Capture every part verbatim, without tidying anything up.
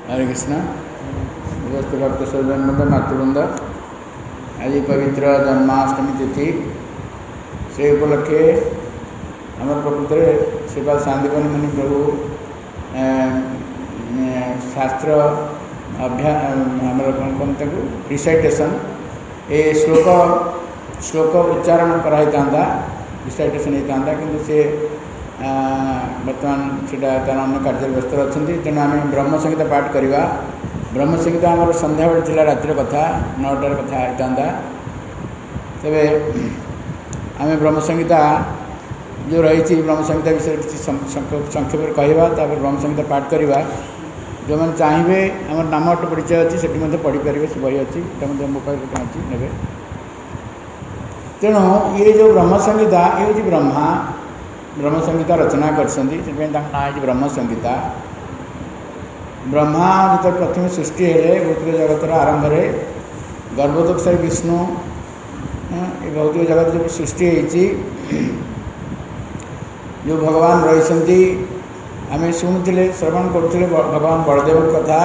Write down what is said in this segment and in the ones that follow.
हरे कृष्ण उपस्थित भक्त सज्जनवृंद मातृवृंद आज पवित्र जन्माष्टमी तिथि से उपलक्षे आम प्रकृत श्रीपाद शांतिपन मुनि प्रभु शास्त्र अभ्यास रिसाइटेशन ए श्लोक श्लोक उच्चारण कराई रिसाइटेशन होता कि से बर्तमान से तार अन्य कार्य व्यस्त अच्छा तेणु आम ब्रह्म संहिता पाठ करवा ब्रह्म संहिता आम सन्ध्या बेले थी रातिर कथा नौटार कथा होता तेरे आम ब्रह्म संहिता जो रही ब्रह्म संहिता विषय किसी संक्षेप कहवा ब्रह्म संहिता पाठ करवा जो मैंने चाहिए आम नाम परिचय अच्छी से पढ़ी पारे से बही अच्छी मोबाइल अच्छी ने तेणु ये जो ब्रह्म संहिता ये हूँ ब्रह्मा ब्रह्म संहिता रचना कर ब्रह्म संहिता ब्रह्मा जो प्रथम सृष्टि है भौतिक जगतर आरंभ गर्भोदक विष्णु भौतिक जगत जो सृष्टि होती जो भगवान रही आम शुणुले श्रवण करुले भगवान बलदेव कथा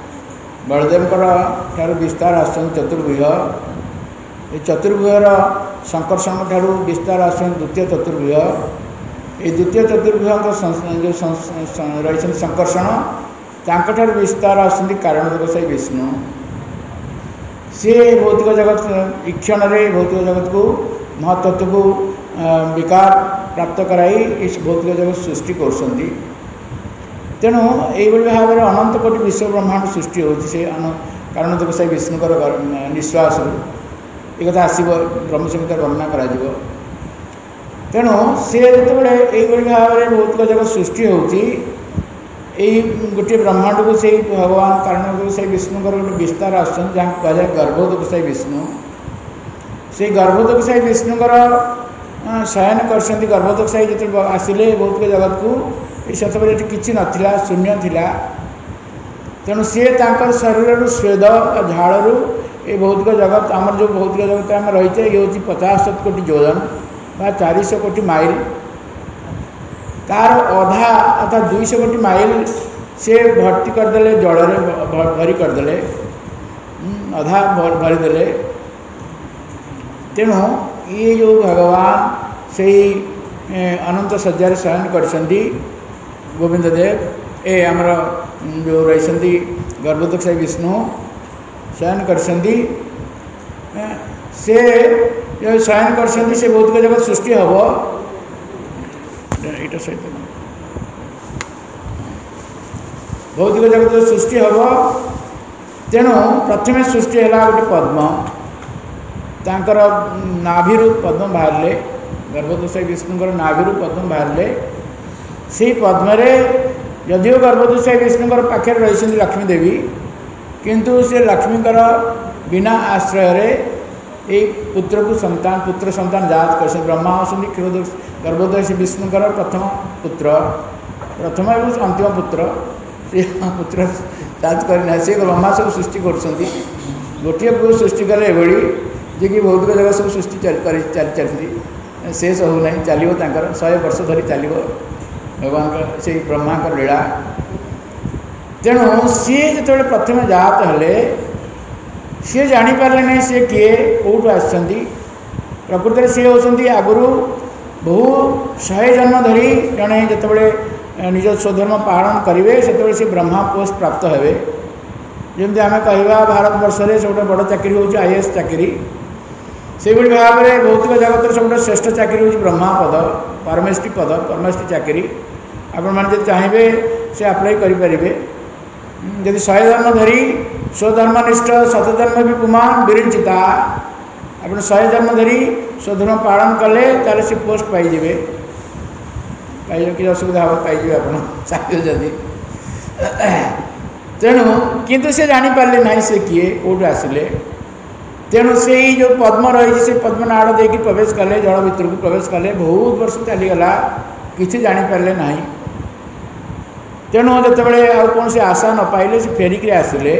बलदेव विस्तार आस चतुर्भुज ये चतुर्भुजर संकर्षण ठारू विस्तार आस द्वितीय चतुर्भुज ये द्वितीय चतुर्भुज जो रही संकर्षण तांकर विस्तार आसती कारण गोसाई विष्णु सी भौतिक जगत इक्षण भौतिक जगत को महत्त्व को विकार प्राप्त कराई इस भौतिक जगत सृष्टि कर तेणु यही भाव में अनंत कोटि विश्व ब्रह्मांड सृष्टि होती कारण गोसाई विष्णुकर निश्वास एक आसब ब्रह्म संहिता वर्णना करा तेणु सी जो भाव में भौतिक जगत सृष्टि होती गोटे ब्रह्मांड को से भगवान कारण से विष्णुकर गोटे विस्तार आसान कह गर्भोदक से विष्णु से गर्भोदक से विष्णुकर शयन कर गर्भोदक साई जो आसिले भौतिक जगत को ये सब किसी नाला शून्य थिला तेणु सी शरीर स्वेद झाड़ू ये भौतिक जगत आम जो भौतिक जगत आम रही है ये हूँ पचास कोटी जोजन बा चार सौ कोटी माइल तार अधा अर्थात दुई सौ कोटी माइल से भर्ती करदे जल भरी करदे अधा भरीदे तेणु ये जो भगवान से अनंत सज्जार शयन कर गोविंद देव ए आमर जो रही गर्भोदक से विष्णु शयन कर से जो शयन कर से भौतिक जगत सृष्टि हम यहाँ सहित भौतिक जगत जो सृष्टि हम तेणु प्रथम सृष्टि है गोटे पद्म तांकर नाभि पद्म बाहर गर्भोदक विष्णुकर नाभि पद्म बाहर से पद्म यदिव गर्भोदक विष्णुकर पाखे रही लक्ष्मी देवी किंतु से लक्ष्मीकर बिना आश्रय ये पुत्र को संतान पुत्र संतान जात कर ब्रह्मा होती क्षीरोदक गर्भोदक विष्णुकर प्रथम पुत्र प्रथम एवं अंतिम पुत्र से पुत्र जात करना से ब्रह्मा सब सृष्टि कर गोटे पुओ सृष्टि कले ये जे कि भौतिक जगह सब सृष्टि चली चलती शेष होना चलो तर शहे वर्ष धरी चलो भगवान से ब्रह्मा लीला तेणु सी जो प्रथम जात हेले सी जापारे नहीं सी किए कौटू आसती प्रकृति सी होती आगुरी बहु शहे जन्म धरी जड़े जिते निज स्वधर्म पालन करेंगे से ब्रह्मा पोस्ट प्राप्त हे जमी आम कह भारत वर्ष से सब बड़ चाकरी हूँ आई ए एस चाकरी से भाव में भौतिक जगत सब श्रेष्ठ चाकरी हूँ ब्रह्मा पद परमेष्टि पद परमेष्टि चाकरी आपण मैंने चाहिए से आप्लाय करेंगे यदि शहे जन्म धरी स्वधर्मनिष्ठ शतधर्म भी पुमान विरिंचिता आप शहे जन्म धरी स्वधर्म पालन कले ताले से पोस्ट पाइबे पाइबे कि असुविधा हम पाइबे आप चाहिए जदि तेणु किंतु से जापारे ना से किए कौटू आसिले तेणु से जो पद्म रही से पद्मनाड़ दे प्रवेश कले जल भितर को प्रवेश कले बहुत वर्ष चलीगला किसी जापारे ना तेणु जो कौन से आशा न पाइले से फेरिक आसिले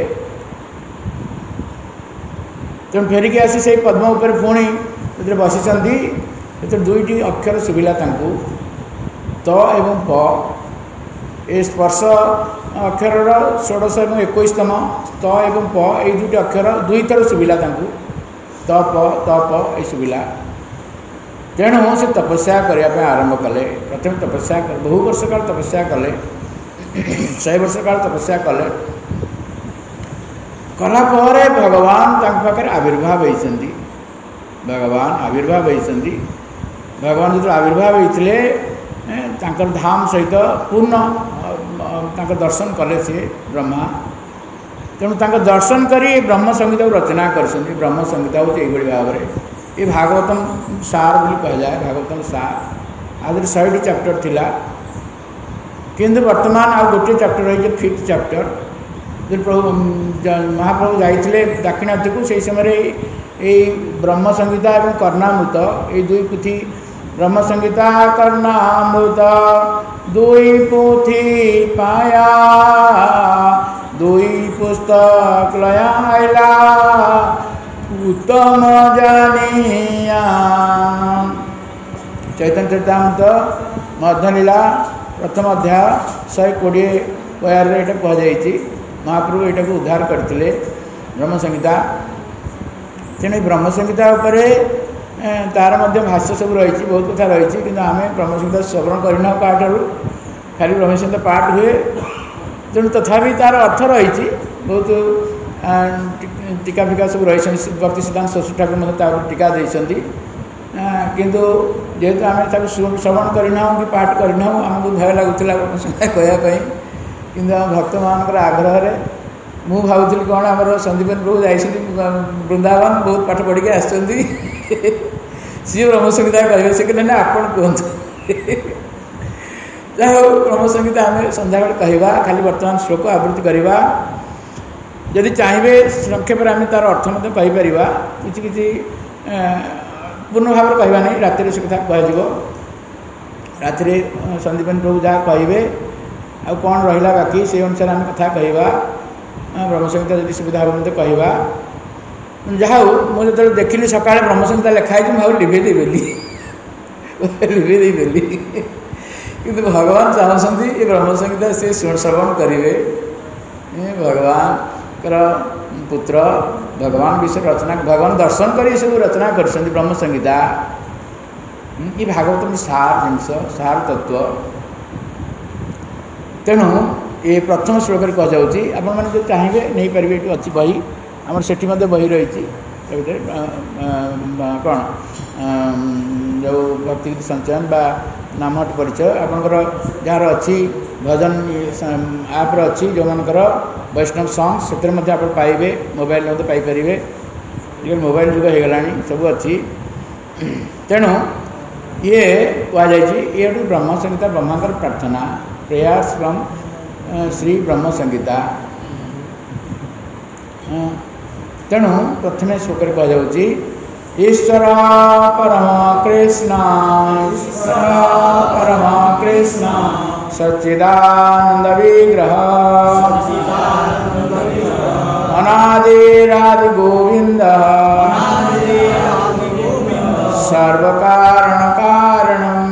तेणु फेरिक आसी से पद्म उपर पुणी जो बसी दुईटी अक्षर शुभिला त एवं प ए स्पर्श अक्षर षोड़श और इक्कीसतम त एवं प ये दुटी अक्षर दुई थर शुभिला त प त प ये शुभिला तेणु से तपस्या करने आरंभ कले। प्रथम तपस्या बहु वर्ष काल तपस्या कले शहे वर्ष काल तपस्या कले कलापर भगवान पाखे आविर्भाव होती भगवान आविर्भाव होती भगवान जो आविर्भाव होते धाम सहित पूर्ण दर्शन कले सी ब्रह्मा तेणु दर्शन करी ब्रह्म संहिता रचना कर ब्रह्म संहिता हूँ ये भाव में ये भागवतम सार भी कहुए भागवतम सार आदि शहे चैप्टर थिला किंतु वर्तमान आ गोटे चैप्टर रही फिफ्थ चैप्टर जो प्रभु महाप्रभु जाइए दाक्षिणात्य को से समय ये ब्रह्म संहिता और कर्णामृत ये दुई पुथी ब्रह्म संहिता कर्णामृत दुई पुथी पाया दुई पुस्तक लयाला उत्तम जानिया चैतन्य चरितामृत मध्यलीला प्रथम अध्याय शहे कोड़े बयार यहाँ कहुई महाप्रभु यहाँ को उद्धार करते ब्रह्म संहिता तेणु ब्रह्म संहिता तार मध्य भाष्य सब रही बहुत कथा रही कि आम ब्रह्म संहिता श्रवण करना क्या खाली ब्रह्म संहिता पाठ हुए तेणु तथापि तार अर्थ रही बहुत टीका फिका सब रही भक्ति सिद्धांत सरस्वती ठाकुर मतलब टीका देती किंतु जेहेतु आम श्रवण करना कि पाठ करना आमको भय लगुला कहवाई कि भक्त मान आग्रह मु भावुली कौन आम संदीपन प्रभु जा वृंदावन बहुत पाठ पढ़ी आसुँच सी ब्रह्म संहिता कहे से कहते आपड़ कहतु जहाँ ब्रह्म संहिता आम सन्ध्या कहवा खाली वर्तमान श्लोक आवृत्ति करवा जदि चाहिए संक्षेप आम तार अर्थ मत कहीपर किसी किसी पूर्ण भाव कहवा नहीं राति से कथा कह राति संदीपन प्रभु जहाँ कहे आ कौन रहा बाकी से अनुसार आम कथा कहवा ब्रह्म संहिता जब सुविधा हम मत कहवा जहाँ मुझे जो देखिली सका ब्रह्म संहिता लिखाई मुझे लिभे देदेली लिभे देदेली कि भगवान चाहते ये ब्रह्म संहिता से श्रवण करेंगे भगवान पुत्र भगवान विषय रचना भगवान दर्शन कर सब रचना कर ब्रह्म संहिता ये भागवत सार जिनस सार तत्व तेणु ये प्रथम श्लोक कहुच्छी आपण मैंने जो चाहिए नहीं पारे ये अच्छी बही आम से बही रही कौन जो भक्तिगीत संचयन बा नामहट परिचय आपंकर जार अच्छी भजन आप अच्छी जो मनकर वैष्णव सॉन्ग से आप पाइबे मोबाइल पाइपर मोबाइल जुग हो गला सब अच्छी तेणु ये कहुई ये ब्रह्म संहिता ब्रह्मांकर प्रार्थना प्रेयर्स फ्रॉम श्री ब्रह्म संहिता तेणु प्रथम श्लोक कहुच्छी ईश्वर परम कृष्ण ईश्वर परम कृष्ण सच्चिदानंद विग्रह अनादिरादि गोविंद सर्वकारण कारणम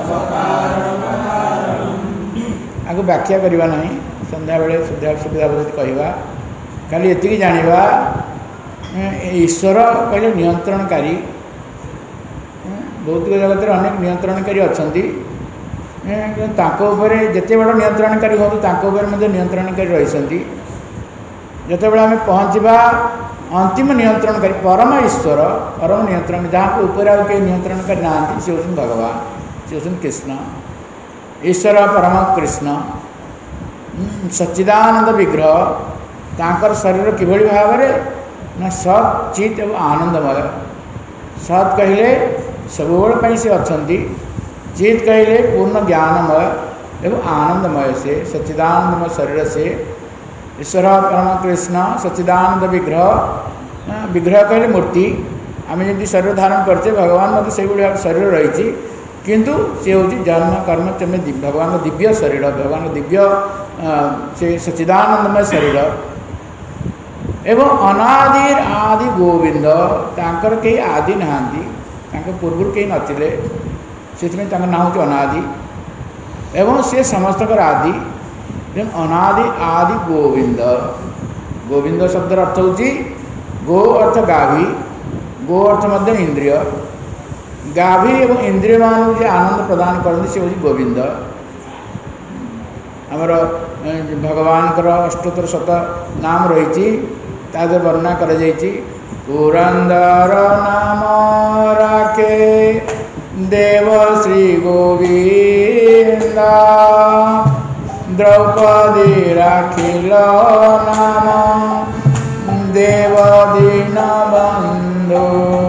आगे व्याख्या करवा ना संध्या बेले सुविधा सुविधा कहवा खाली एति जाना ईश्वर कहले नियंत्रणकारी भौतिक जगत में अनेक नियंत्रणकारी अच्छा जिते बड़ नियंत्रणकारी हूँ नियंत्रणकारी रही जिते बड़े आम पहुँचवा अंतिम नियंत्रणकारी परम ईश्वर परम नियंत्रण जहाँ ऊपर आउ कई नियंत्रणकारी ना सी हूँ भगवान सी हूँ कृष्ण ईश्वर परम कृष्ण सच्चिदानंद विग्रह तांकर शरीर किभली भाव में ना सत चित एवं आनंदमय सत कहले सबुबल से अच्छा चित कहले पूर्ण ज्ञानमय एवं आनंदमय से सच्चिदानंदमय शरीर से ईश्वर परम कृष्ण सच्चिदानंद विग्रह विग्रह कहले मूर्ति आम जमी शरीर धारण करते भगवान मतलब से भाव शरीर रही किंतु सी हूँ जन्म कर्म चमे भगवान दिव्य शरीर भगवान दिव्य से सच्चिदानंदमय शरीर एवं अनादि आदि गोविंद तांकर कई आदि नहांती पूर्व कई नथिले से ना हूँ अनादि एवं सी समस्त आदि अनादि आदि गोविंद। गोविंद शब्द अर्थ होची गो अर्थ गाभी, गो अर्थ मध्य इंद्रिय, गाभी एवं इंद्रिय मान जो आनंद प्रदान करते से हूँ गोविंद। आमर भगवान अष्टोत्तर शत नाम रही वर्णना कर पुरंदर नाम राखे देव श्री गोविंद, द्रौपदी राखिल नाम देव दीन बंधु।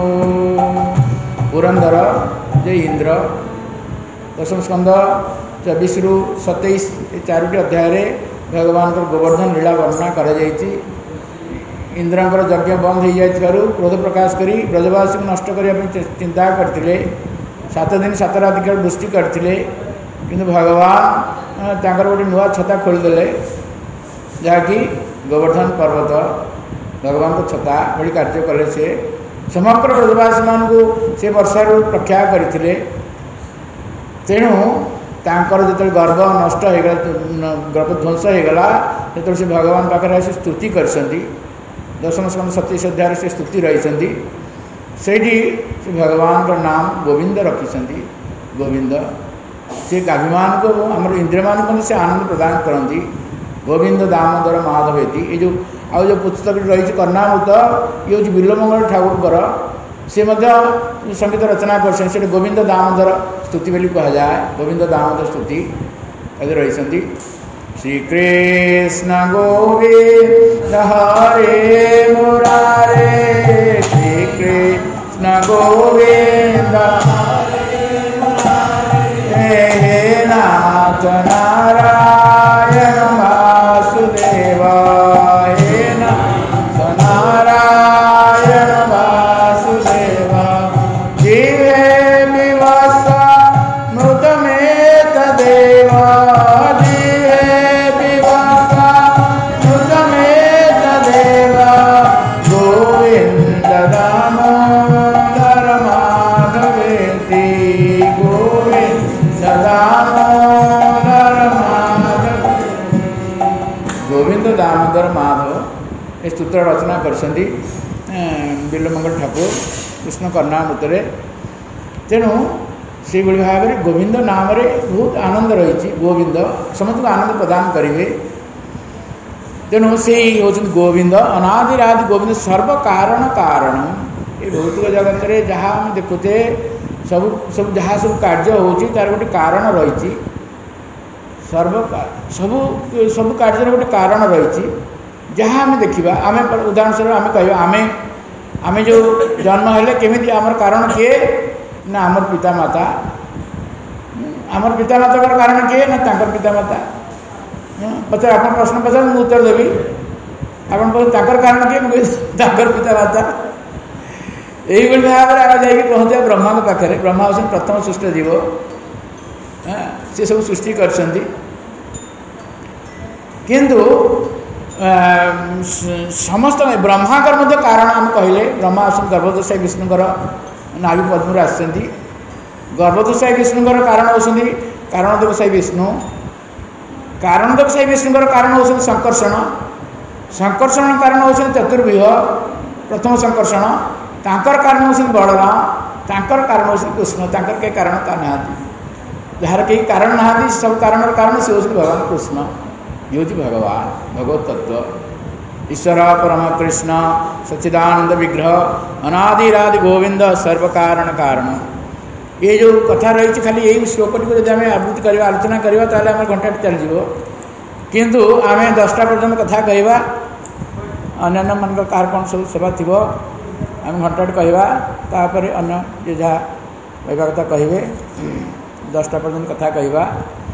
पुरंदर जे इंद्र दशम स्कंद चौबीस रु सतैश चारोटी अध्याय भगवान गोवर्धन लीला वर्णना कर इंद्रंकर यज्ञ बंद हो जाइथिबारु क्रोध प्रकाश करी ब्रजवासी को नष्ट करने चिंता करते, सात दिन सात रात काल वृष्टि करते, किंतु भगवान तांकर गोटे नुआ छता खोलीदे जहाँकि गोवर्धन पर्वत भगवान को छता भली कार्य कले। से समग्र ब्रजवासी मान को से वर्षा रक्षा करते, तेणु तांकर जो गर्भ नष्ट होगा गर्भ ध्वंस होगला जो से भगवान पाखे से स्तुति कर दशम स्कंद सतीश अध्याय से स्तुति रही से भगवान का नाम गोविंद रखी। गोविंद से गाभिमान को आम इंद्रिय मान को से आनंद प्रदान करती। गोविंद दामोदर माधव ये जो आउ जो पुस्तक रही कर्णामृत ये हूँ बिल्वमंगल ठाकुर से संगीत रचना कर गोविंद दामोदर स्तुति बोली कहुए। गोविंद दामोदर स्तुति रही श्री कृष्ण गोविंद हरे मुरारे, श्री कृष्ण गोविंद हे नाथ नारायण वासुदेव, हे नाथ नारायण वासुदेव। जीवे विवश मृत में तदेव, दामोदर माधव स्तोत्र रचना कर बिल्वमंगल ठाकुर कृष्ण कर्णामृत। तेणु से भाव में गोविंद नाम रे बहुत आनंद रही। गोविंद समस्त को आनंद प्रदान करेंगे। तेणु से हूँ गोविंद अनादिरादि गोविंद सर्व कारण कारण। ये भौतिक जगत में जहाँ आम देखुचे सब सब जहाँ सब कार्य होची तार गोटे कारण रही। सर्व सबु सब कार्य गोटे कारण रही। जहाँ आम देखा आम उदाहरण स्वरूप आम कह आम आम जो जन्म हेले केमी आमर कारण किए ना आमर पिता माता। आमर पिता माता का कारण किए ना तांकर पिता माता। पचार आप प्रश्न पचार मुझे उत्तर देवी आप कारण किए तांकर पिता माता। यही भाव में आगे जाकि पहुँचा ब्रह्मा के पाखे। ब्रह्मा हूँ प्रथम सृष्ट जीव सी सब सृष्टि कर किंतु समस्त ब्रह्माकर मध्य कारण आम कहले ब्रह्मा आसन गर्भदोषाई विष्णुकर नाभि पद्म आसती। गर्भदोषाई विष्णुकर कारण होती कारण देवसाई विष्णु। कारण देवसाई विष्णुकर कारण होती संकर्षण। संकर्षण कारण होती चतुर्व्यूह प्रथम संकर्षण। तांकर कारण होती बलराम। तांकर कारण होती कृष्ण। तांकर के कारण का नहाती जार कई कारण नहाती सब कारण कारण से होती भगवान कृष्ण। ये हूँ भगवान भगवत तत्व ईश्वर परम कृष्ण सच्चिदानंद विग्रह अनादिरादि गोविंद सर्व कारण कारण। ये जो कथा रही खाली यही श्लोकटी को आम आवृत्ति करवा आलोचना करवा ताले आम घंटा चलଯିव किंतु आम दसटा पर्यटन कथा कहवा अन्य मान कार कौन सब सेवा थी आम घंटा कहवा तापर अन्य जे जहाँ कहवा कथा कहे दसटा पर्यटन कथा कहवा।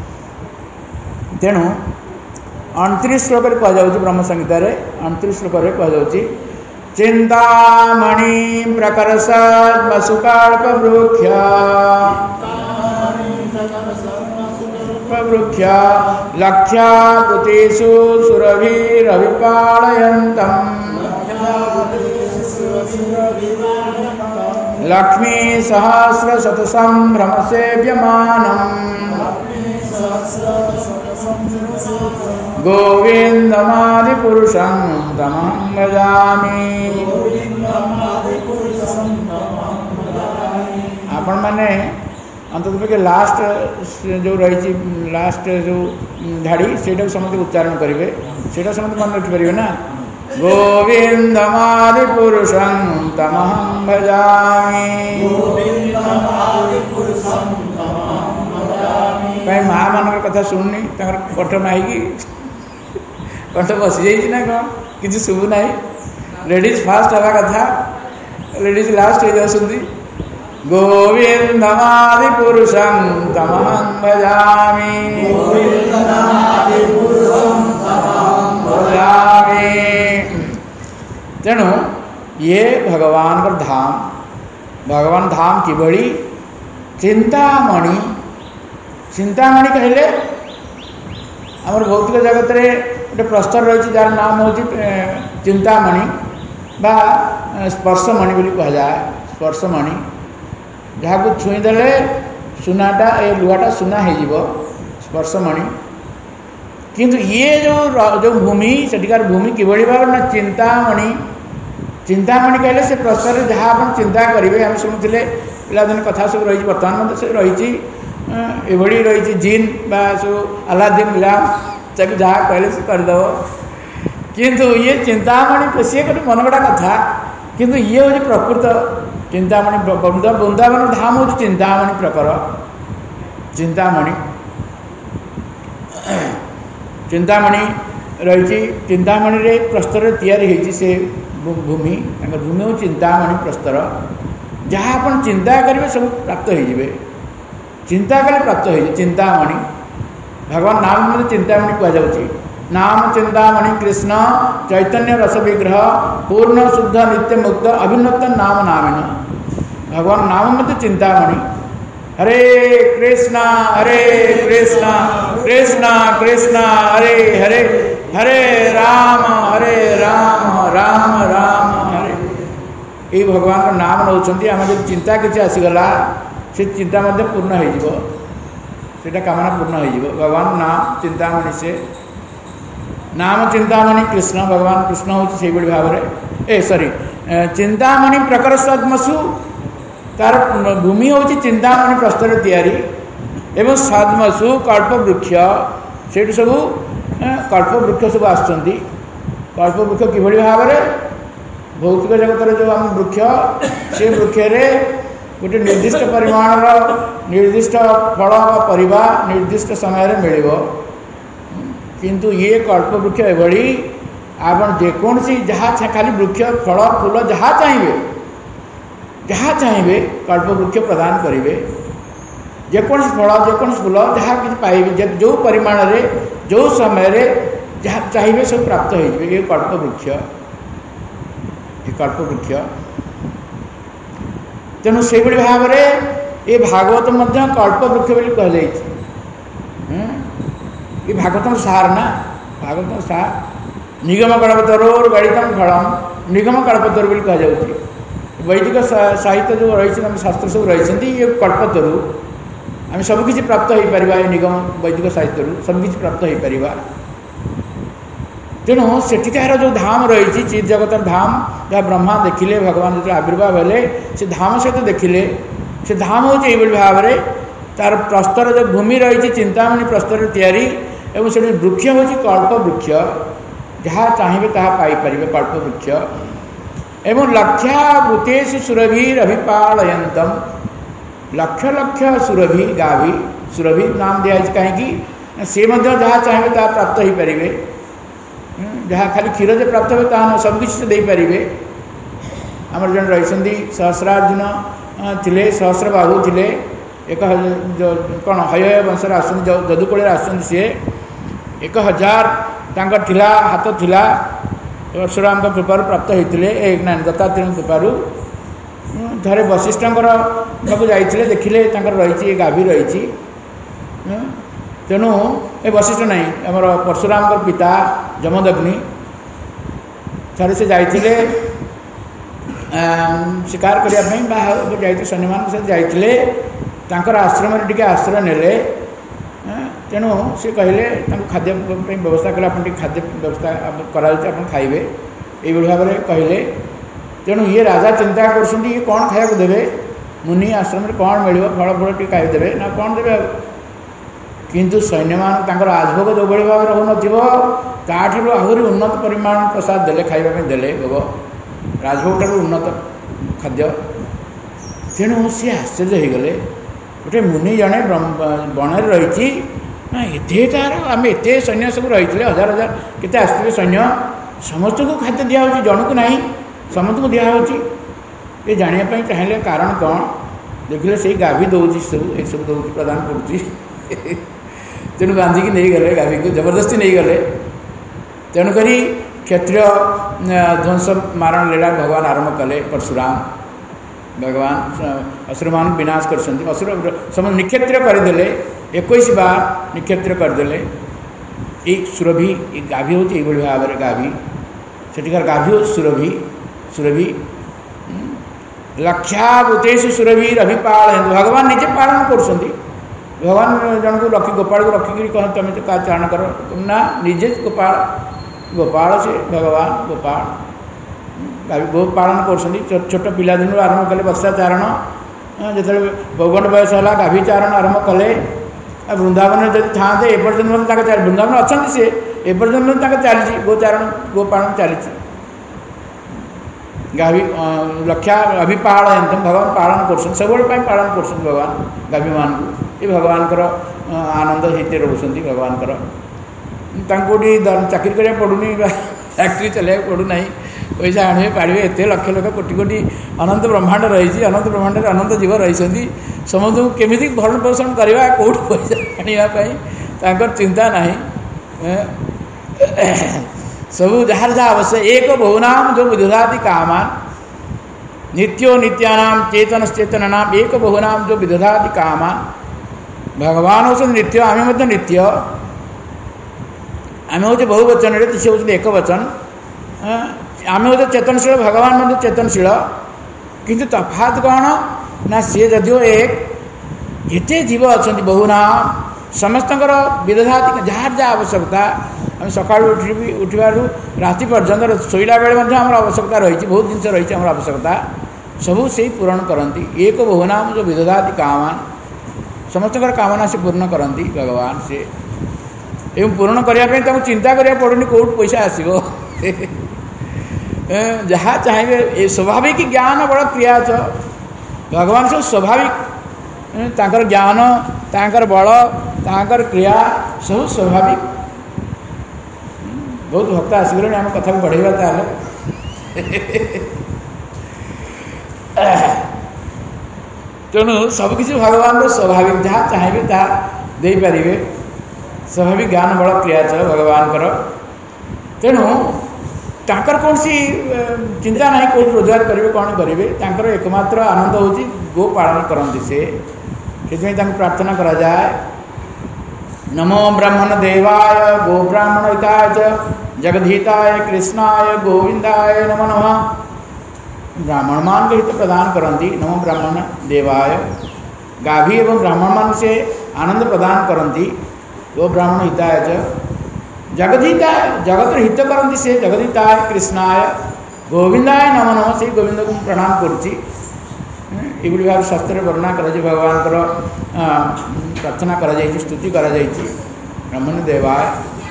तेणु अणतीस श्लोक कहुँ ब्रह्म संहिता अणतीस श्लोक कहुँ चिंतामणि प्रकर्षद वसुकल्प वृक्ष वृक्ष लक्ष्याकुतेषु सुरभिरभिपालयन्तम् लक्ष्मी सहस्र शतसंभ्रम सेव्यमानम् गोविन्दमादिपुरुषं तमहं भजामि। आपण मैंने अंतत लास्ट जो रही लास्ट जो धाड़ी से समस्त उच्चारण करेंगे से समस्त मन रखिपारे ना। गोविन्दमादिपुरुषं तमहं भजामि। कहीं माँ मान कथा शुणुनी कठ नाई कठ बसी जाना कौन किसी शुभु ना। लेडीज फास्ट हवा कथा लेडीज लास्ट हो जाती। गोविन्दमादिपुरुषं तमहं भजामि। तेणु ये भगवान धाम भगवान धाम किभली चिंतामणि चिंतामणि कहले आमर भौतिक जगत रे गोटे प्रस्तर रही जार नाम हूँ चिंतामणि बा स्पर्शमणि बोली कह जाए। स्पर्शमणि जहाँ को छुईदेले सुनाटा ए लुहाटा सुना हो स्पर्शमणि। किंतु ये जो जो भूमि सेठिकार भूमि किभली भाव ना चिंतामणि चिंतामणि कहले से प्रस्तर जहाँ आप चिंता करेंगे आम शुणुले पिलादिन कथा सब रही बर्तमान मत सब रही रही जिन बा सब अलादीन लैम्प ताकि जहाँ कहले से करदेव। किंतु ये चिंतामणि सी गोटे मनगड़ा कथा किंतु ये हूँ प्रकृत चिंतामणि। वृंदावन धाम हूँ चिंतामणि प्रकार चिंतामणि चिंतामणि रही चिंतामणि रे प्रस्तर तैयारी होती से भूमि भूमि हूँ चिंतामणि प्रस्तर जहाँ आप चिंता करेंगे सब प्राप्त हो चिंता कले प्राप्त हो चिंतामणि। भगवान नाम मध्य चिंतामणि कहुच्छी नाम चिंतामणि कृष्ण चैतन्य रस विग्रह पूर्ण शुद्ध नित्य मुक्त अभिनव नाम नामिन। भगवान नाम मध्य चिंतामणि। हरे कृष्णा हरे कृष्णा कृष्णा कृष्णा हरे हरे हरे राम हरे राम राम राम हरे। ये भगवान का नाम नौ आम जो चिंता किसी आसीगला से चिंता मध्य पूर्ण हो कामना पूर्ण हो। भगवान नाम चिंतामणि से नाम चिंतामणि कृष्ण भगवान कृष्ण हूँ से भाव में ए सॉरी चिंतामणि प्रकर सद्मसु तार भूमि हूँ चिंतामणि प्रस्तर तैयारी एवं सद्मसु कल्प वृक्ष से सब कल्प वृक्ष सब आसुँच कल्प वृक्ष किभली भाव में भौतिक जगत जो आम वृक्ष से वृक्ष गोटे निर्दिष्ट परिमाणर निर्दिष्ट फल परिबा निर्दिष्ट समय मिल किंतु ये कल्प वृक्ष एभली आप जेकोसी जहाँ खाली वृक्ष फल फूल जहाँ चाहिए जहाँ चाहिए कल्प वृक्ष प्रदान करेंगे जेकोसी फल जेकोसी फूल जहाँ कि पाइबे जो परिमाण रे जो समय रे जहाँ चाहिए सब प्राप्त हो ये कल्प वृक्ष ये कल्प वृक्ष। तेणु से भाव में ये भागवत मध्य कल्प वृक्ष बोली कह ये भागवतम सार ना भागवतम सार निगम कल्पतरोर गणितम फलम निगम कल्पतरु बोली कह जाऊँगी। वैदिक साहित्य जो रही शास्त्र सब रही ये कल्पतरु आम सबकि प्राप्त हो पार ये निगम वैदिक साहित्य सबकि प्राप्त हो पार। तेणु सेठिकार जो धाम रही चित जगत धाम जहाँ ब्रह्मा देखिले भगवान जो आविर्भाव हेले से धाम सहित देखिले से धाम हूँ ये भाव में तार प्रस्तर जो भूमि रही चिंतामणि प्रस्तर तैयारी एवं से वृक्ष हूँ कल्प वृक्ष जहाँ चाहिए ताहा पाइपर कल्प वृक्ष एवं लक्षाभूतेषु सुरभिरभिपालयन्तम लक्ष लक्ष सुरभि गाभी सुरभि नाम दिया कहीं सी जहाँ चाहिए ताहा प्राप्त हो पारे जहाँ खाली क्षीर जो प्राप्त हो ताहा सबकिछ से देपारे। आमर जन रही सहस्रार्जुन थे सहस्रबाहु थे एक कौन हय वंशर आस जदुकूल आसुँच सी एक हजार तांकर थिला हाथ थिला परशुराम कृपार प्राप्त होते ना दत्तात्रेय कृपार थे वशिष्ठर पाक जाइए देखिले रही गाभी रही तेणु ए वशिष्ठ नहीं आमर परशुराम पिता जमदग्नि थे से जाइए शिकार करने सैन्य मान सहित जाइए आश्रम टे आश्रय नेले तेणु सी कहले खाद्य व्यवस्था कले आप खाद्य व्यवस्था करा खाइबे ये भाव में कहले। तेणु ये राजा चिंता कर ये कौन खाया देवे मुनि आश्रम में कौन मिल फल फल टी खाई देवे ना कौन देवे किंतु सैन्य मान राजभोग जो भाई भाव रोन आहरी उन्नत परिमाण प्रसाद देले खाइबा देले भोग राजभोग ठार उन्नत खाद्य। तेणु सी आश्चर्य हो गले गोटे मुनि जड़े बन रही ना ये तार आम एत सैन्य सब रही हजार हजार केते आसते सैन्य समस्त को खाद्य दिखाई जन को ना समस्त को दिखाई ये जानापी चाहिए कारण कौन देखिले से गाभी दौर सब ये सब दौर प्रदान कर तेणु बांधिकी नहीं गले गाभी को जबरदस्ती नहीं गले। तेणुक क्षत्रिय ध्वंस मारण लीला भगवान आरंभ कले परशुराम भगवान असुर मान विनाश कर असुर समस्त निक्षेत्र करदे एक बार निक्षेत्र करदे ये सुरभि ये गाभी हूँ ये भाव में गाभी सेठिकार गाभी हूँ सुरभि सुरभि लक्षाभूतेषु सुरभि अभिपाल भगवान निजे पालन कर भगवान जन को रखी गोपाल को रखिकी कह तुम तो का चारण कर ना निजे गोपाल गोपाल से भगवान गोपाल गो पालन कर छोट पिला दिन आरंभ कले बर्षा चारण जो बौगंड बयस है गाभी चारण आरंभ कले वृंदावन जब था एपर्यंत वृंदावन अच्छा सी एपर्यंत चली गोचारण गोपालन चली गाभी लक्षा अभिपाल भगवान पालन कर सब पालन कर भगवान गाभी मान ये भगवान आनंद हित रोचते भगवान चाकरी करा पड़ूनी फैक्ट्री चल पड़ूना पैसा आने पाड़े एत लक्ष लक्ष कोटि कोटि अनंत ब्रह्मांड रही अनंत ब्रह्मांड अनंत जीव रही समस्त को केमी भरण पोषण करवा कौट पैसा आने चिंता ना सब जार जहाँ आवश्यक एक बहुनाम जो विदधाति कामान नित्यो नित्यानाम चेतन चेतनानाम एक बहुनाम जो विदधाति कामान भगवान हो नित्य आम नित्य आम हूँ बहुवचन सी हूँ एक वचन आम हूँ चेतनशील भगवान चेतनशील किंतु तफात कौन ना सी जदिव एक एते जीव अच्छा बहुनाम समस्त विदधाति जार जहाँ आवश्यकता आम सका उठी उठू राति पर्यंत शोला बेले आम आवश्यकता रही बहुत जिनस रही आम आवश्यकता सबू से पूरण करती एक बहुनाम जो विदधाति कामान समस्त कामना से पूर्ण करती भगवान से एवं पूर्ण करने चिंता करा पड़ूनी कौट पैसा आसो जहाँ चाहिए ये स्वाभाविक ज्ञान बड़ा क्रिया भगवान सब स्वाभाविक तांकर ज्ञान तांकर बल तांकर क्रिया सब स्वाभाविक बहुत भक्त आसगले आम कथा को बढ़ेगा ताले तेणु सबकिछ भगवान स्वाभाविक जहाँ चाहिए जहाँ दे पारे स्वाभाविक ज्ञान बल क्रिया भगवान तेणु तांकर कौन सी चिंता ना कौट रोजगार करेंगे कौन करेंगे तांकर एकमात्र आनंद होची गो पालन करती से प्रार्थना करा जाए नमो ब्राह्मण देवाय गो ब्राह्मण हिताय च जगदीताय कृष्णाय गोविंदाय नमो नमः ब्राह्मण मान के हित प्रदान करती नमो ब्राह्मण देवाय गाभी एवं ब्राह्मण मान से आनंद प्रदान करती गो ब्राह्मण हिताय च जगदीताय जगत हित करती से जगदीताय कृष्णाय गोविंदाय नमो नमः से गोविंद को प्रणाम करुच्ची ये भाव शास्त्र वर्णना कर भगवान प्रार्थना कर स्तुति कर ब्राह्मण देवाय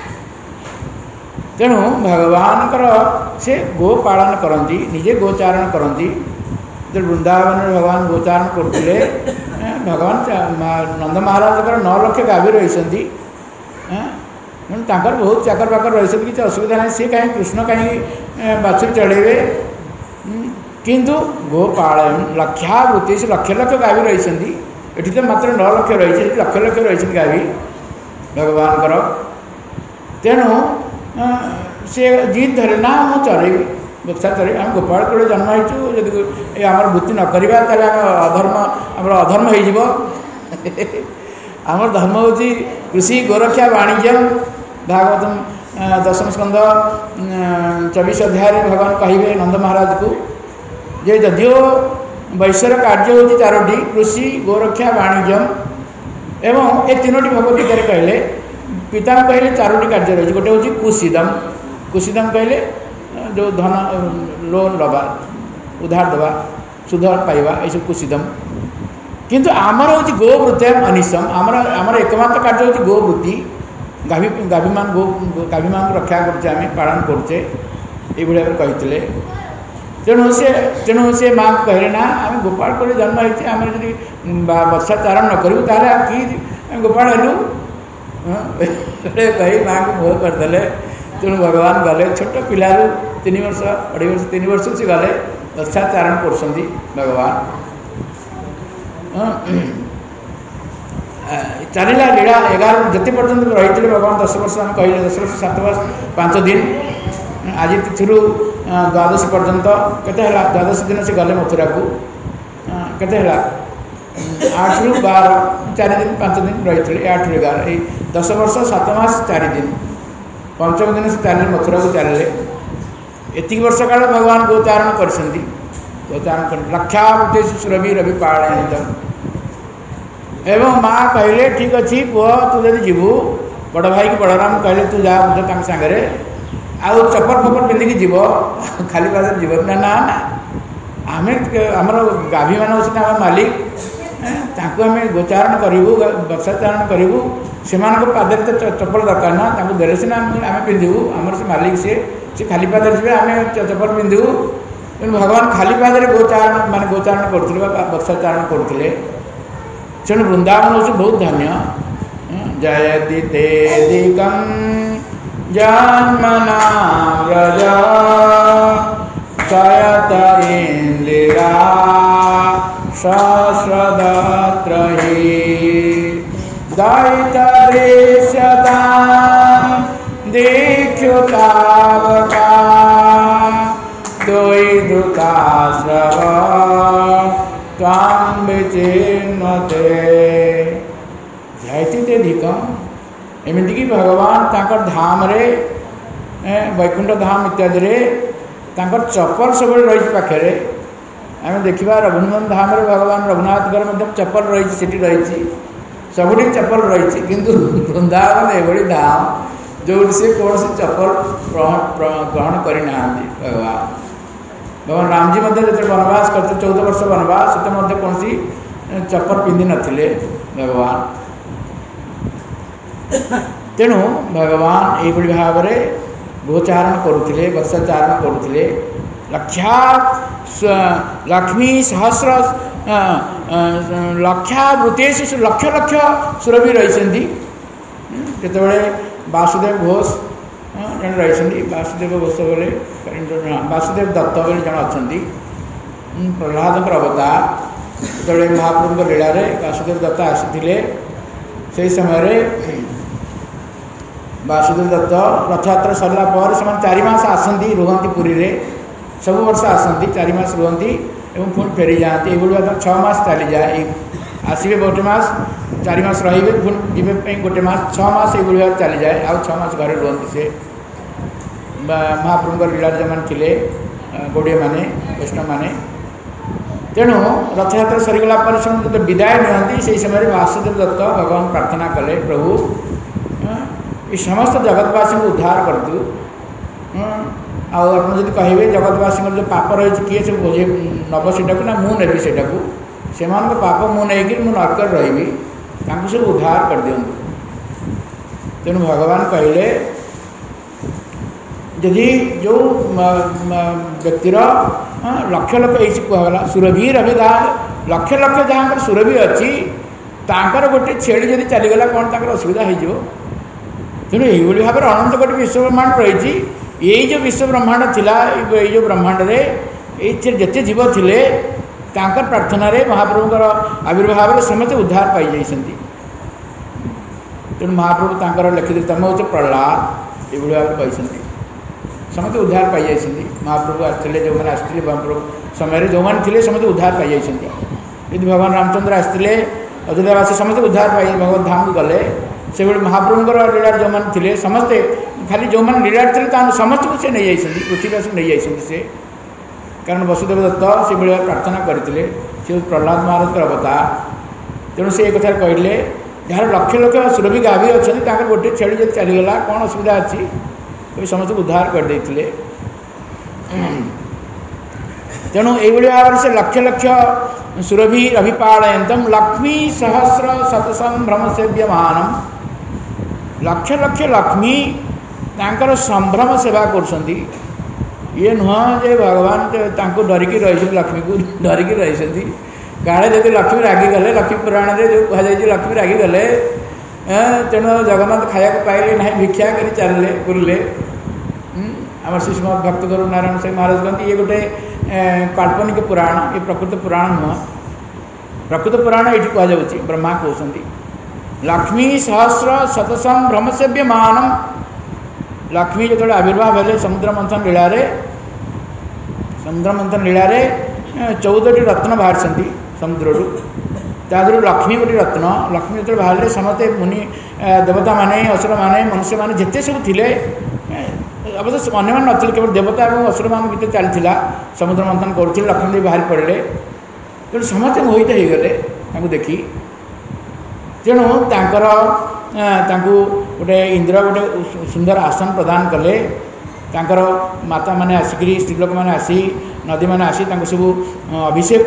तेणु भगवान से गो पालन करती निजे गोचारण करती जो वृंदावन भगवान गोचारण करते भगवान नंद महाराज नौ लक्ष गाभी रही तांकर बहुत चाकर बाकर रही किसी असुविधा ना सी कहीं कृष्ण कहीं बाछुरी चढ़ेबे किंतु गोपालन लक्षावृत्ति से लक्ष लक्ष गाभी रही ये तो मात्र नौ लक्ष रही लक्ष लक्ष रही गाभी भगवान तेणु सी जीत धरे ना मुझे चरेबी बक्सा चरे आम गोपाल कूड़े जन्म होती आम वृत्ति न करवा अधर्म आम अधर्म हो आम धर्म हूँ कृषि गोरक्षा वाणिज्य भागवतम दशम स्कंद चौबीस अध्याय भगवान कहे नंद महाराज को जे जदियो वैश्यर कार्य हूँ चारोटी कृषि गोरक्षा वाणिज्य एवं ए तीनोटी भगवत गीता कहले पिता कहले चारोटी कार्य रही गोटे हूँ कुसीदम कुसीदम कहले जो धन लोन लबा उधार दबा सुध पाइबा ये कुसीदम किंतु आमर हूँ गोवृत्तम अनिशम आमर आमर एकमात्र कार्य हूँ गोवृत्ति गाभी गाभीमान गो गाभीमान रक्षा करें पालन करुचे ये भाव कहते तेणु से तेणु से माँ कहले ना आम गोपाल को जन्म होती आम जी बर्षा चारण न करूँ ताले कि गोपाल हेलु कही माँ को मोह करदे तेणु भगवान गले छोट पिलू तीन वर्ष अढ़ी वर्ष तीन वर्ष से गले बर्षा चारण कर भगवान चलला लीला एगार जिते पर्यटन रही भगवान दस वर्ष आम कहले दस वर्ष सात वर्ष पांच दिन आज तिथि द्वादश पर्यंत केते द्वादश दिन से गले मथुरा को केते आठ रु बार चार दिन पांच दिन रही आठ रु एगार दस वर्ष सात मास चार दिन पंचम दिन से चल मथुरा को चलले एति वर्ष काल भगवान गोचारण कर गोचारण कर लक्षावृत्ति सुरभि रवि पाणित एवं माँ कहले ठीक अच्छे पुह तू जब जीवु बड़ भाई की बड़राम कहले तू जा बुझ सागरे आउ चपर फपर पिंधिकी जीव खाली पाद जीव ना ना ना आम आमर गाभी मान हूँ आम मालिक ताकू आम गोचारण करूँ वर्षाचारण करूँ से पादे तो चप्पल दरकार ना देले सीना आम पिंधु आमर से मालिक सी सी खाली पाद जी आम चप्पल पिंधु तेणु भगवान खाली पादे गोचारण मान गोचारण करते वर्षाचारण करते तेणु वृंदावन हूँ बहुत धन्य जयति ते दिकं जन्मना व्रज चयत इंदिरा सहस्रदत्र दयित दृश्यता दीक्षुतावका द्वैधुता श्रव तां विचिन्वते जयति ते धिकम एमती कि भगवान ताकर धाम रे वैकुंठ धाम इत्यादि रे ताकर चप्पल सब रही पाखे आम देखा रघुनंदन धाम रे भगवान रघुनाथ चप्पल रही रही सबुठ चप्पल रही किंतु वृंदावन एभली धाम जो से कौन से चप्पल ग्रहण करना भगवान भगवान राम जी मध्य जो वनवास करते चौदह वर्ष वनवास से कौन सी चप्पल पिंधि नथिले भगवान तेणु भगवान ये भाव में गोचारण करुले वर्षाचारण करुले लक्षा लक्ष्मी सहस्र लक्षावृतेश लक्ष लक्ष सुरभि रही केतबले वासुदेव घोष जन रही वासुदेव घोष बोले वासुदेव दत्त बोले जन अच्छा प्रहलाद अवतार जो महाप्रभु लीला वासुदेव दत्त आसी से समय वासुदेव दत्त रथयात्रा सरला पर से चार मास आसती रुहति पुरी रे सब वर्ष आसती चार मास रुहति एवं पुणी फेरी जाती ये छः मास चली जाए आसवे गोटे मास चार मास रे पुणी जी गोटे मास छः मास ये भाव चली जाए आउ छः मास घर रुहति से महाप्रभु लीला जो मैंने थे गौड़िया मैंने वैष्णव मैंने तेणु रथयात्रा सरीगला पर जो विदाय नियंती से समय वासुदेव दत्त भगवान प्रार्थना कले प्रभु ये समस्त जगतवासी को उद्धार करतु आप कहे जगतवासी जो पाप रही किए सब बोझे नब से ना मुझे से पाप मुझे नरक रही सब उद्धार कर दिंतु तेणु भगवान कहले यदि जो व्यक्तिर लक्ष लक्ष ये कहला सुरभि रविदार लक्ष लक्ष जहाँ सुरभि अच्छी तांकर गोटे छेड़ी जब चलीगला कौन तांकर असुविधा हो तेणु ये भाव में अनंत कोटि विश्व ब्रह्मांड रही यही जो विश्व ब्रह्मांड थिला ये जो ब्रह्मांड रे ये जिते जीव थे तांकर प्रार्थना रे महाप्रभुଙ୍କର आविर्भाव में समस्त उद्धार पाई जाइछन्ति तेणु महाप्रभु तांकर लिखित तम हूँ प्रहलाद ये भाव कहते समस्त उद्धार पाई जाइछन्ति महाप्रभु आसते जो मैंने आसते महाप्रभु समय जो मैंने थे समस्त उद्धार पाई जाइछन्ति यदि भगवान रामचंद्र आसते अयोध्यावासी समस्त उद्धार पाई भगवत धाम को गले से महाप्रभुଙ୍କର लीला जो मैंने थे समस्ते खाली जो मैंने लीला थे समस्त को से नहीं जाइछन्ति पृथ्वीवासी नहीं जाइछन्ति से कारण वसुदेव दत्त से भाव प्रार्थना करते से प्रहलाद महाराज अवतार तेणु से एक कथा कहले जार लक्ष लक्ष सुरभि गाभी अच्छा गोटे छेड़ी जब चलीगला कौन असुविधा अच्छी कभी समस्त उद्धार करदे तेणु ये भाव से लक्ष लक्ष सुरभि अभिपालयन्तम लक्ष्मी सहस्र शतसंभ्रम सेव्यमानम लक्ष लक्ष लक्ष्मी तांकर संभ्रम सेवा कर ये नुह जे भगवान तांको डरिकी रही लक्ष्मी को डरिकी रही काले जब लक्ष्मी रागिगले लक्ष्मी पुराण में जो कहुई लक्ष्मी रागिगले तेणु जगन्नाथ खाया पाइले ना भिक्षा कर चलले बुलले आम श्री श्रीमद भक्त गुरु नारायण साई महाराज कहते ये गोटे काल्पनिक पुराण ये प्रकृत पुराण नुह प्रकृत पुराण ये कहुच्छी ब्रह्मा कहते लक्ष्मी सहस्र शतसम भ्रमसेव्यमानम लक्ष्मी जो आविर्भाव हेले समुद्र मंथन लीला समुद्र मंथन लीला चौदह रत्न बाहर समुद्र तादर लक्ष्मी गोटे रत्न लक्ष्मी जो बाहर समस्ते मुनि देवता माने असुर माने मनुष्य माने जिते सब थे अवश्य अन्य मैंने नी केवल देवता और असुर मान भर चलता समुद्र मंथन करुले लक्ष्मी देवी बाहर पड़े तेणु समस्ते मोहित हो गले देखी तेणु गोटे इंद्र गोटे सुंदर आसन प्रदान कले तांकर माता माने आसिक स्त्रीलोक मैंने आसी नदी मैंने आसी सब अभिषेक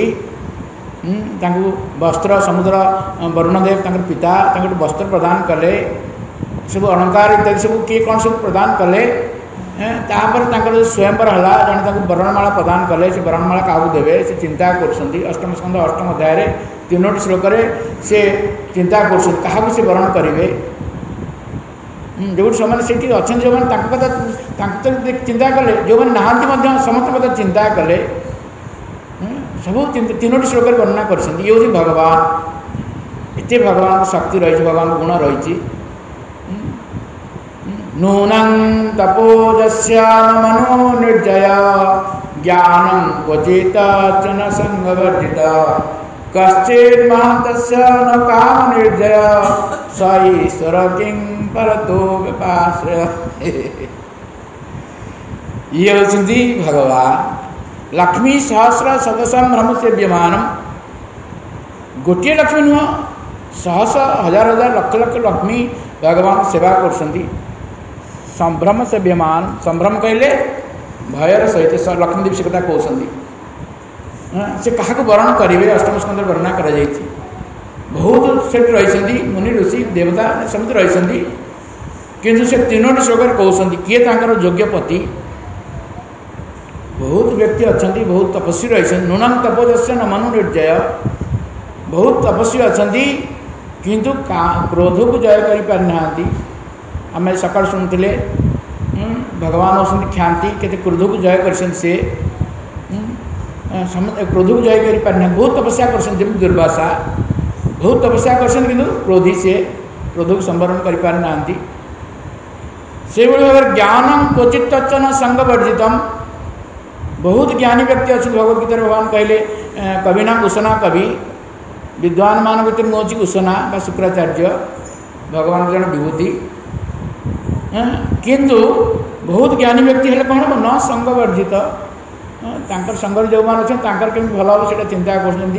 कर वस्त्र समुद्र वरुणदेव पिता वस्त्र प्रदान कले सब अलंकार इत्यादि सब किए कौन सब प्रदान कले तापर स्वयंवर है जन वर्णमाला प्रदान कले से वर्णमाला क्या देवे से चिंता कर अष्टम स्कंद अष्टम अध्याय तीनो श्लोक से चिंता कर से वर्ण करेंगे जो से अच्छा जो मैंने चिंता कले जो मैंने नहांती समस्त कथा चिंता कले सब तीनो श्लोक वर्णना कर ये हूँ भगवान एत भगवान शक्ति रही भगवान गुण रही नूनं तपोजस्य मनो निर्जय ज्ञानं क्वचित् न संगवर्जित कश्चित् महतस्य न काम निर्जय स ईश्वर किं परतो विपाश्रय ये होती भगवान लक्ष्मी सहस्र सदसम भ्रम सेव्यमानम गोटे लक्ष्मी नुह सहस हजार हजार लक्ष लक्ष लक्ष्मी भगवान सेवा कर संभ्रम सेव्यमान संभ्रम कहले भयर सहित लक्ष्मी देवी से कथा कहते से क्या वर्ण करेंगे अष्टम स्कंद वर्णना कर बहुत से रही मुनि ऋषि देवता समस्त रही किंतु से तीनो श्लोक कहते किए तांकर योग्यपति बहुत व्यक्ति अच्छा बहुत तपस्वी रही नूनम तपोजस्य न मनु निर्जय बहुत तपस्वी अच्छा किंतु क्रोध को जय कर पारिना आम सका शुणुले भगवान होती ख्याति के क्रोध को जय कर क्रोध को जय कर पारिना बहुत तपस्या कर दुर्वासा बहुत तपस्या कर क्रोधी से क्रोध को संवरण कर पारिना से भाव ज्ञानम क्वचित न संगवर्जितम बहुत ज्ञानी व्यक्ति अच्छे भगवदगीता भगवान कहले कविना उषना कवि विद्वान मान भर हूँ उषना बा शुक्राचार्य भगवान जन विभूति किंतु बहुत ज्ञानी व्यक्ति हेल्ले कौन हम न संगवर्जित तांकर संगर जो मान अच्छे कमी भल हम से चिंता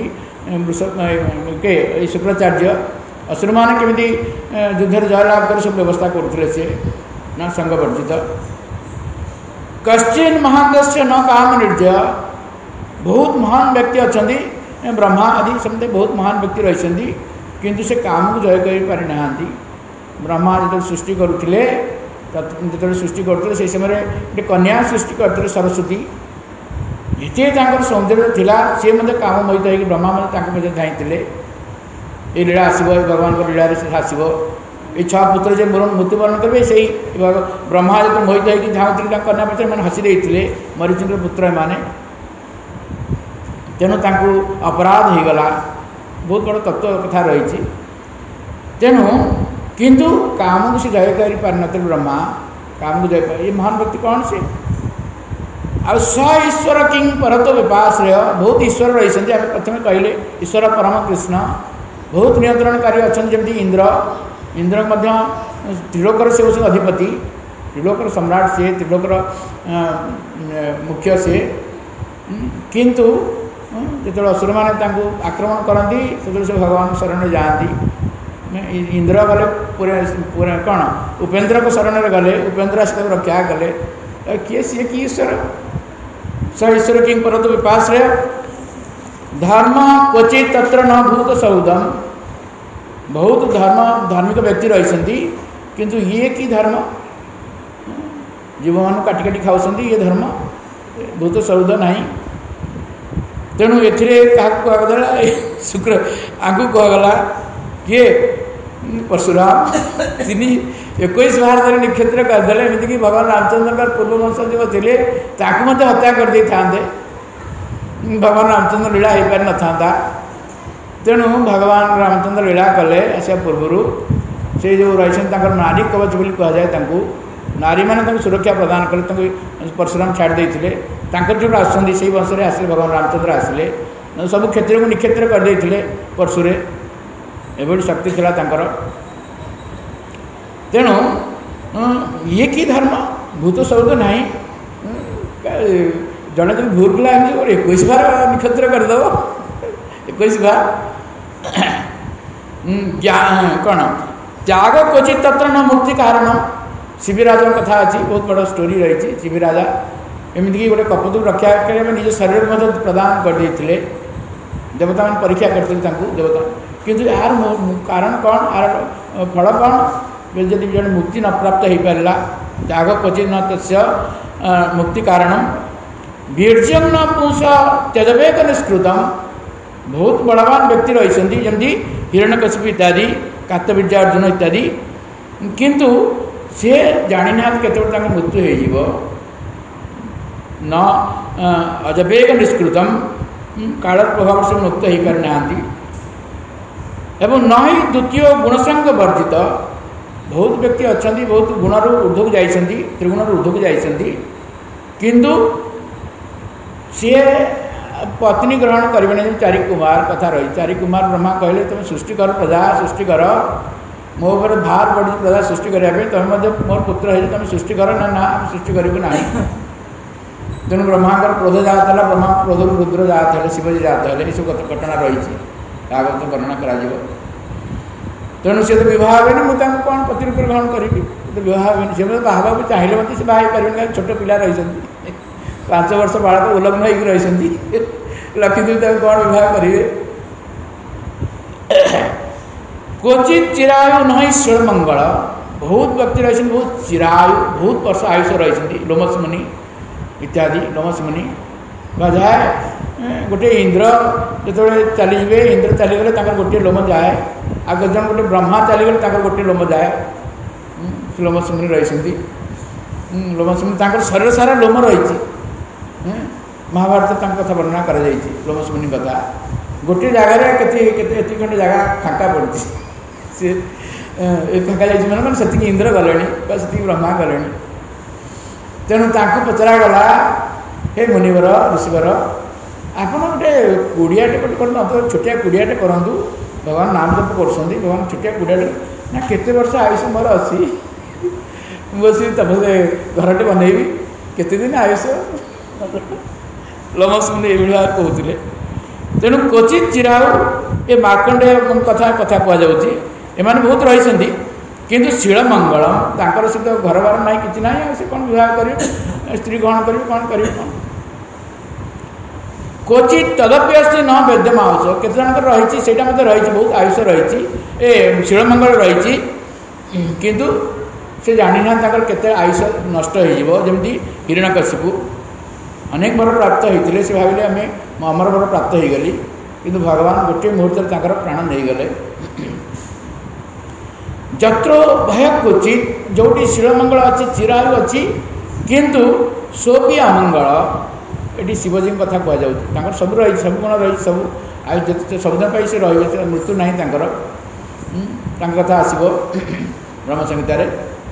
कर शुक्राचार्य असुर मान केमी युद्ध जयलाभ कर सब व्यवस्था करुले से न संगवर्जित कश्चिन महादस्य न काम निर्जय बहुत महान व्यक्ति अच्छा ब्रह्मा आदि समझते बहुत महान व्यक्ति रही किंतु से काम को जय कर पारिना ब्रह्मा जो सृष्टि करुले जो सृष्टि करते से समय गोटे कन्या सृष्टि करते सरस्वती एते सौंदर्य थिला सी मतलब काम मोहित हो ब्रह्मा मतलब चाहते ये लीला आसो भगवान को लीला से आसो ये छह पुत्र जो मृत्युवरण करेंगे से ब्रह्मा जो मोहित होकर धाउते कन्या पचर मैंने हसी देते मरीचंद्र पुत्र एने तेणु अपराध हो गला बहुत बड़ तत्व कथा रही तेणु किंतु काम को से जय कर पारि ब्रह्मा काम को जय पार ये महान व्यक्ति कौन से आ स ईश्वर किं परतो विपाश्रय बहुत ईश्वर रही आम प्रथम कहले ईश्वर परम कृष्ण बहुत नियंत्रणकारी अच्छा जमी इंद्र इंद्र त्रिलोकर से होती अधिपति त्रिलोकर सम्राट से त्रिलोकर मुख्य से किंतु जो असुर मैंने आक्रमण करती से भगवान शरण जाती इंद्र गले पूरे पूरे कौन उपेन्द्र को शरण में गले उपेन्द्र से रक्षा कले किए सी कि ईश्वर स ईश्वर किं परतु विपाश्रय धर्म क्वचित तत्र न भूत सौदम बहुत धर्म धार्मिक व्यक्ति रही किंतु ये कि धर्म जीव मान काटी काटी खाऊँ ये धर्म भूत सौद नहीं तेणु ए कहगला शुक्र आगू कहगला किए परशुराम तीन एक भारत निक्षेत्र करदे एमतीक भगवान रामचंद्र पूर्व वंश जो थे हत्या कर दे था भगवान रामचंद्र लीला हो पारि न था तेणु भगवान रामचंद्र लीला कले आसा पूर्वर से जो रही नारी कवच बोली कहुए नारी मैंने सुरक्षा प्रदान कले परशुराम छाड़ देते जो आसुँच से वंश में आसे भगवान रामचंद्र आसिले सब क्षेत्र को निक्षेत्र करदे परशुरे एभली शक्ति थिला तांकर तेणु ये कि धर्म भूत सौद नहीं जड़े तुम भूल गला एक बार निक्षेत्र करदेव एक बार कौन त्याग क्वचित तत्र न मुक्ति कारण शिविराजा कथा अच्छी बहुत बड़ा स्टोरी रही शिविराजा एमतीक गोटे कपतु रक्षा करने निज शरीर में प्रदान करदे देवता मैंने परीक्षा करते देवता किंतु यार कारण कौन यार फल कौन जब जन मुक्ति न प्राप्त हो पारा त्याग क्वचित न तस्य मुक्ति कारण वीर्यम न पुंस त्यजवेक निष्कृतम बहुत बलवान व्यक्ति रही जमी हिरण्यकशिपु इत्यादि कार्तवीर्यार्जुन इत्यादि किंतु सी जानी ना केतोटे मृत्यु हो न अजवेक निष्कृतम काल प्रभाव से मुक्त हो पारि ना एवं न ही द्वितीय गुणसंग वर्जित बहुत व्यक्ति अच्छा बहुत गुणर ऊर्धक जाइछन्ति त्रिगुणर ऊर्धक जाइछन्ति किंतु सी पत्नी ग्रहण करेंगे नहीं चारि कुमार कथा रही चारि कुमार ब्रह्मा कहले तुम सृष्टि कर प्रजा सृष्टि कर मो ऊपर भार पड़ी प्रजा सृष्टि करने तुम मोर पुत्र है तुम सृष्टि कर ना ना सृष्टि करूँ ना तेणु ब्रह्मांकर क्रोध जात है ब्रह्मा क्रोध रुद्र जात है शिवजी जात है ये सब घटना रही आगत वर्णना करा तेणु सी तो बहुत हे मुझे कौन पति रूप ग्रहण करी तो बहुत सी बाहा भी चाहिए मत से बाहर पारे छोट पिला रही पांच वर्ष बालक उल्लग्न हो रही लखीदेवी कौन बहुत करेंगे क्वचित चिरायु नहीं षोल मंगल बहुत व्यक्ति रही बहुत चिरायु बहुत वर्ष आयुष रही लोमस मुनि इत्यादि लोमस मुनि कहुए गोटे इंद्र जो चलीजे इंद्र चलीगले गोटे लोम जाए आग जन गोटे ब्रह्मा चलीगले गोटे लोम जाए लोमस मुनि रही लोमस मुनि शरीर सारा लोम रही महाभारत कथा वर्णना कर लोमस मुनि कथा गोटे जगार के खंडे जगह फाँका पड़ी सी फाँका जाइए मैंने से इंद्र गले से ब्रह्मा गले तेणु पचरा गला हे मुनिवर ऋषिवर आप गोटे कुड़ियाटे गोटे छोटिया कुड़ियाटे करूँ भगवान नाम जप कर भगवान छोटिया कुड़ियाटे ना केते वर्ष आयुष मोर अच्छी बस तुम घरटे बनईबी केते दिन आयुष लोमस मुनि ये कहते तेणु क्वचित चिराउ ये मार्कंडेय कथा कथा कहुच्छी एम बहुत रही किंतु शीलमंगल तांकर से तो घर बार ना कि ना से कौन विवाह करेंगे स्त्री ग्रहण करेंगे कौन करेंगे कौन क्वचित तदपि अस्त न वेद्यम आयुष केत जनकर रही से रही बहुत आयुष रही ए शीलमंगल रही किंतु से जानी ना केते आयुष नष्ट होमती हिरण्यकशिपु अनेक वर प्राप्त होते से भाविले आम अमर वर प्राप्त हो गली किंतु भगवान गोटे मुहूर्त प्राण नहीं गले जत्रो भय क्वचित जोटी शीलमंगल अच्छी चिरायु अच्छी किंतु सोपी अमंगल ये शिवजी कथा कहुच्छे सब रही सब गुण रही सब आयु सबदिन से रही मृत्यु ना कथा आसब ब्रह्म संहितार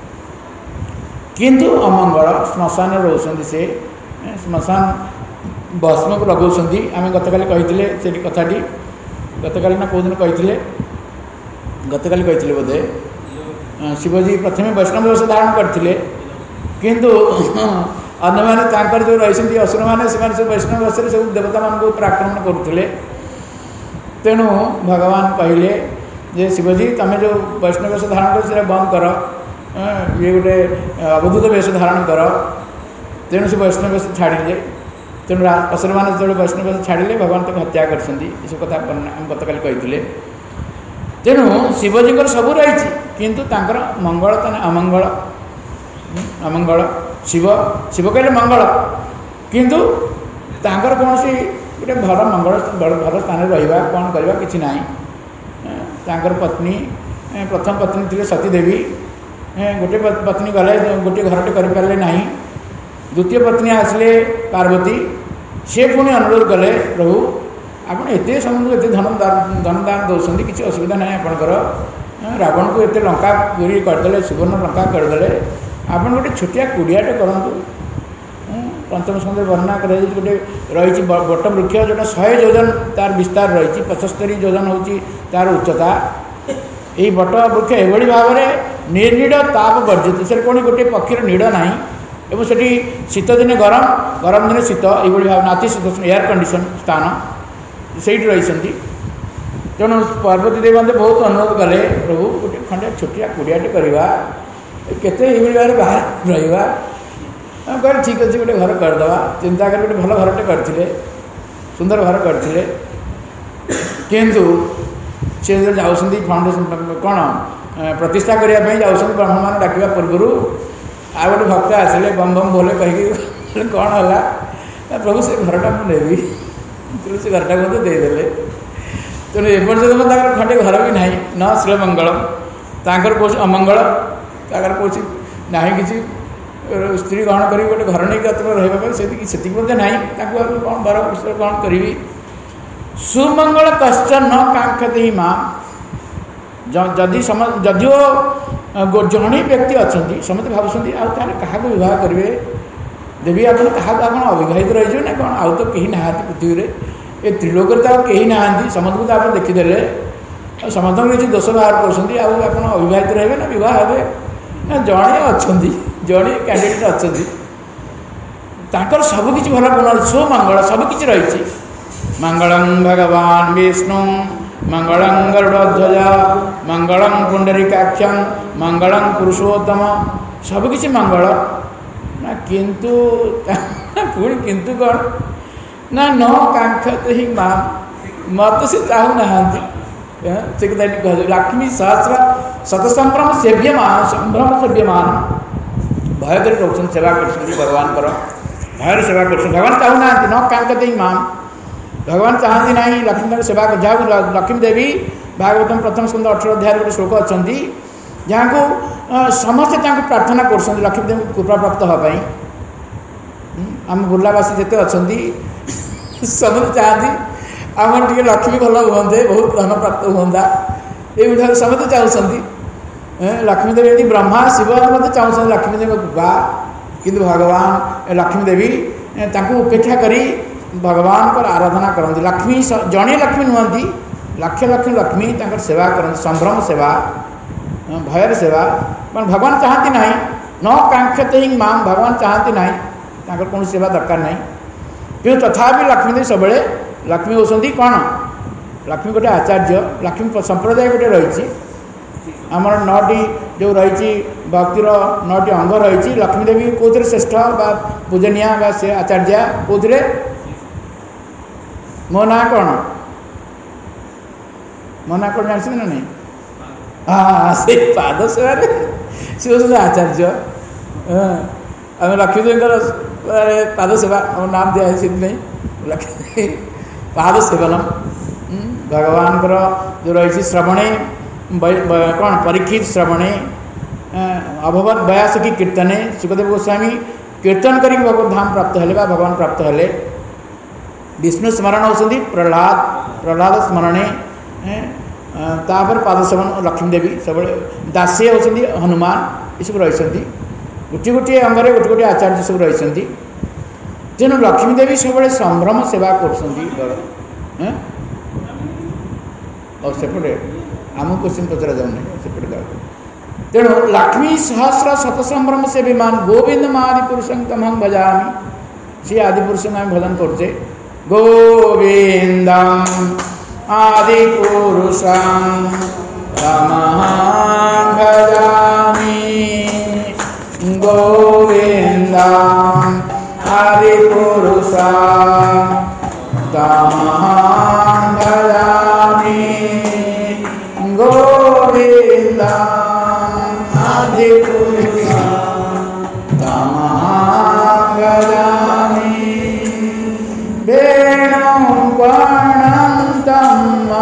किंतु अमंगल श्मशान रोचते से श्मशान भस्म को लगौंट आम गतकाली कही से कथाटी गतकाली ना कौन कही गतकाली कही बोधे शिवजी प्रथम वैष्णव वेश धारण करते किंतु अन्य मैंने जो रही असुर मैंने सब वैष्णव वेश सब देवता मान आक्रमण करुले तेणु भगवान कहले जे शिवजी तुम जो वैष्णव वेश धारण कर बंद कर ये गोटे अवधूत वेश धारण कर तेणु से वैष्णव वेश छाड़िले तेणु असुर मैंने जो वैष्णव वेश छाड़िले भगवान तक हत्या कर सब कथा गत काली कही तेणु शिवजी सबू रही किंतु तांकर मंगल तो अमंगल अमंगल शिव शिव कहले मंगल किंतु तांकर कौन सी गोटे भल मंगल भल स्थान रहा कौन करवा कि ना तांकर पत्नी प्रथम पत्नी थे सती देवी गोटे पत्नी गले गोटे घरटे कर ना द्वितीय पत्नी आसले पार्वती से पुणी अनुरोध कले प्रभु आप एत समूह एत धन धन दान दौरान किसी असुविधा ना आपणकर रावण को एत लंका पूरी करदे सुवर्ण लंका करदे आप गोटे छोटिया कुड़ियाटे करूँ पंचम स्कंद वर्णना कर गोटे रही बट वृक्ष जोटा शहे योजन तार विस्तार रही पचस्तरी योजन हूँ तार उच्चता यही बट वृक्ष एभली भाव में निर्निड़ ताप वर्जित से कौन गोटे पक्षीर निड़ ना एवं से शीत दिने गरम गरम दिने शीत ये भाव नातिशीतोष्ण एयर कंडीशन स्थान से रही तेणु पार्वती देवी मतलब बहुत अनुरोध कले प्रभु गोटे खंडे छोटिया कुड़ियाटे करवा केते भाव बाहर रहा कह ठीक अच्छे गोटे घर करदे चिंता कर गोटे भल घरटे करते सुंदर घर करते किंतु सी जाऊँगी फाउंडेशन कौन प्रतिष्ठा करने जाऊँ ब्रह्म मान डाक पूर्व आ गोटे भक्त आसिले बम बम बोले कहीं कौन है प्रभु से घरटा मुझे तुलसी घरटा को देदेले तेणु एपर्यंत खंडे घर भी ना न श्रीमंगलम तांकर कौन अमंगल ताकर कौन ना कि स्त्री ग्रहण कर गोटे घर नहीं रहा से ना कौन बर विषय ग्रहण करी सुमंगल कश्चन न कांक्षते ही माँ जदि सम जदिओ जड़े व्यक्ति अच्छा समस्त भावुँच आने क्या बहुत करेंगे देवी आप क्या अविवाहित रही ना कौन आउ तो कहीं ना पृथ्वी में ये त्रिलोक तो कहीं ना समस्त को आप देखीदे समस्त किसी दोष बाहर कर अविवाहित रहे ना बहुत हे ना जड़े अच्छा जड़े कैंडिडेट अच्छा सबकि भल गुण सुमंगल सबकि रही मंगलम भगवान विष्णु मंगलम गरुड़ध्वज मंगलम पुंडरीकाक्षम मंगलम पुरुषोत्तम सबकि मंगल ना किंतु पुणी किंतु कौन ना न कांक्षते ही माँ मत से चाहू ना से कह लक्ष्मी सहस्र शतसंभ्रम सेव्यमान संभ्रम सेव्यमान भय कर सेवा कर भगवान भयर सेवा कर भगवान चाहू ना न कांक्षते ही माँ भगवान चाहती ना लक्ष्मी सेवा जहाँ लक्ष्मी देवी भागवतम प्रथम स्कंद अठर अध्याय गोटे श्लोक अच्छा जहाँ को समस्ते प्रार्थना कर लक्ष्मी देवी कृपा प्राप्त हाँपाई आम बुर्लावासी जिते अच्छा समस्त चाहती आम टे लक्ष्मी भल हे बहुत धन प्राप्त हाँ ये समस्त चाहते लक्ष्मी देवी ब्रह्मा शिव मत चाहते लक्ष्मी देवी कृपा किंतु भगवान लक्ष्मी देवी उपेक्षा करी भगवान पर आराधना करती लक्ष्मी जड़े लक्ष्मी नुहति लक्ष लक्ष लक्ष्मी सेवा करती संभ्रम सेवा भयर सेवा भगवान चाहती ना न कांक्षते ही माँ भगवान चाहती ना कौन सेवा दरकार ना कि तथापि लक्ष्मी देवी सब लक्ष्मी होती कौन लक्ष्मी गोटे आचार्य लक्ष्मी संप्रदाय गोटे रही आमर नौटी जो रही भक्तिर नौटी अंग रही लक्ष्मी देवी कौन श्रेष्ठ बा पूजनिया बा से आचार्य कौन मो ना कौन मो ना कौन जानते ना नहीं हाँ से पाद सेवा सी हूँ आचार्य आम लक्ष्मी देवी पाद सेवा आम नाम दिया है लक्ष्मी पाद सेवनम भगवान जो रही श्रवणे कौन परीक्षित श्रवणे अभवत बयासखी कीर्तने सुखदेव गोस्वामी कीर्तन करी भगवत धाम प्राप्त हेले भगवान प्राप्त हेले विष्णु स्मरण होती प्रहलाद प्रहलाद स्मरणे तापर पाद सेवन लक्ष्मी देवी सब दासी होती हनुमान ये सब रही गोटे गोटे अंगरे गोटे गोटे आचार्य सब रही तेणु लक्ष्मी देवी सब संभ्रम सेवा कर सेपटे आम क्वेश्चन पचरा जाऊना सेपटे तेणु लक्ष्मी सहस्र शतसंभ्रम से विमान गोविंद आदि पुरुषं तमहं भजामि सी आदि पुरुष आम भजन करते गोविंदम आदि पुरुषं तमहं भजामि गोविन्दं आदिपुरुषं तमहं भजामि गोविन्दं आदिपुरुषं तमहं भजामि वेणुं वर्णन्तं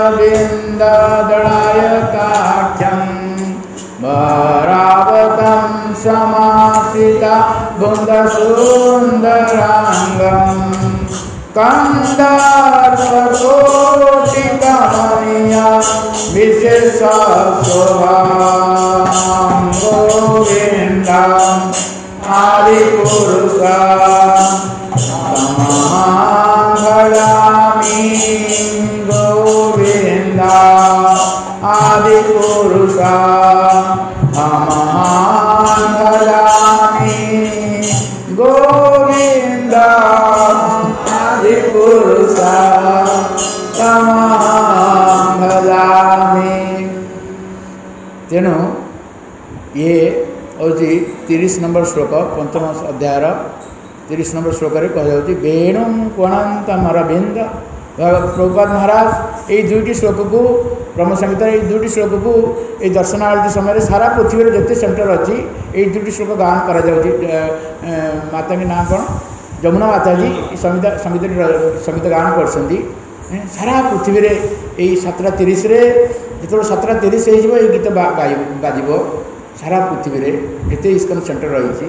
अरविन्ददलायताख्यं वरावतं समासिता बुन्दसुन्दराङ्गं कन्दर्पकोटिकमनीया विशेषशोभां गोविन्दम् आदिपुरुषं तमहं भजामि गोविन्दम् आदिपुरुषं तमहं भजामि गोविन्दम् आदिपुरुषं तमहं भजामि। तेणु ये हूँ तीस नंबर श्लोक पंचम अध्यायर तीस नंबर श्लोक कह वेणु कोणंतमरविंद। प्रभुपाद महाराज ये दुईटी श्लोक को ब्रह्म संहिता ये दुईटी श्लोक को ये दर्शनावली समय सारा पृथ्वी जिते सेंटर अच्छी ये दुईटी श्लोक गान कर माता की नाम कौन जमुना माता जी संहिता संहिता संहिता गान कर सारा पृथ्वी ये सतटा तीस जो सतटा तीस हो गीत बाज सारा पृथ्वी रे जिते इस्कन सेंटर रही।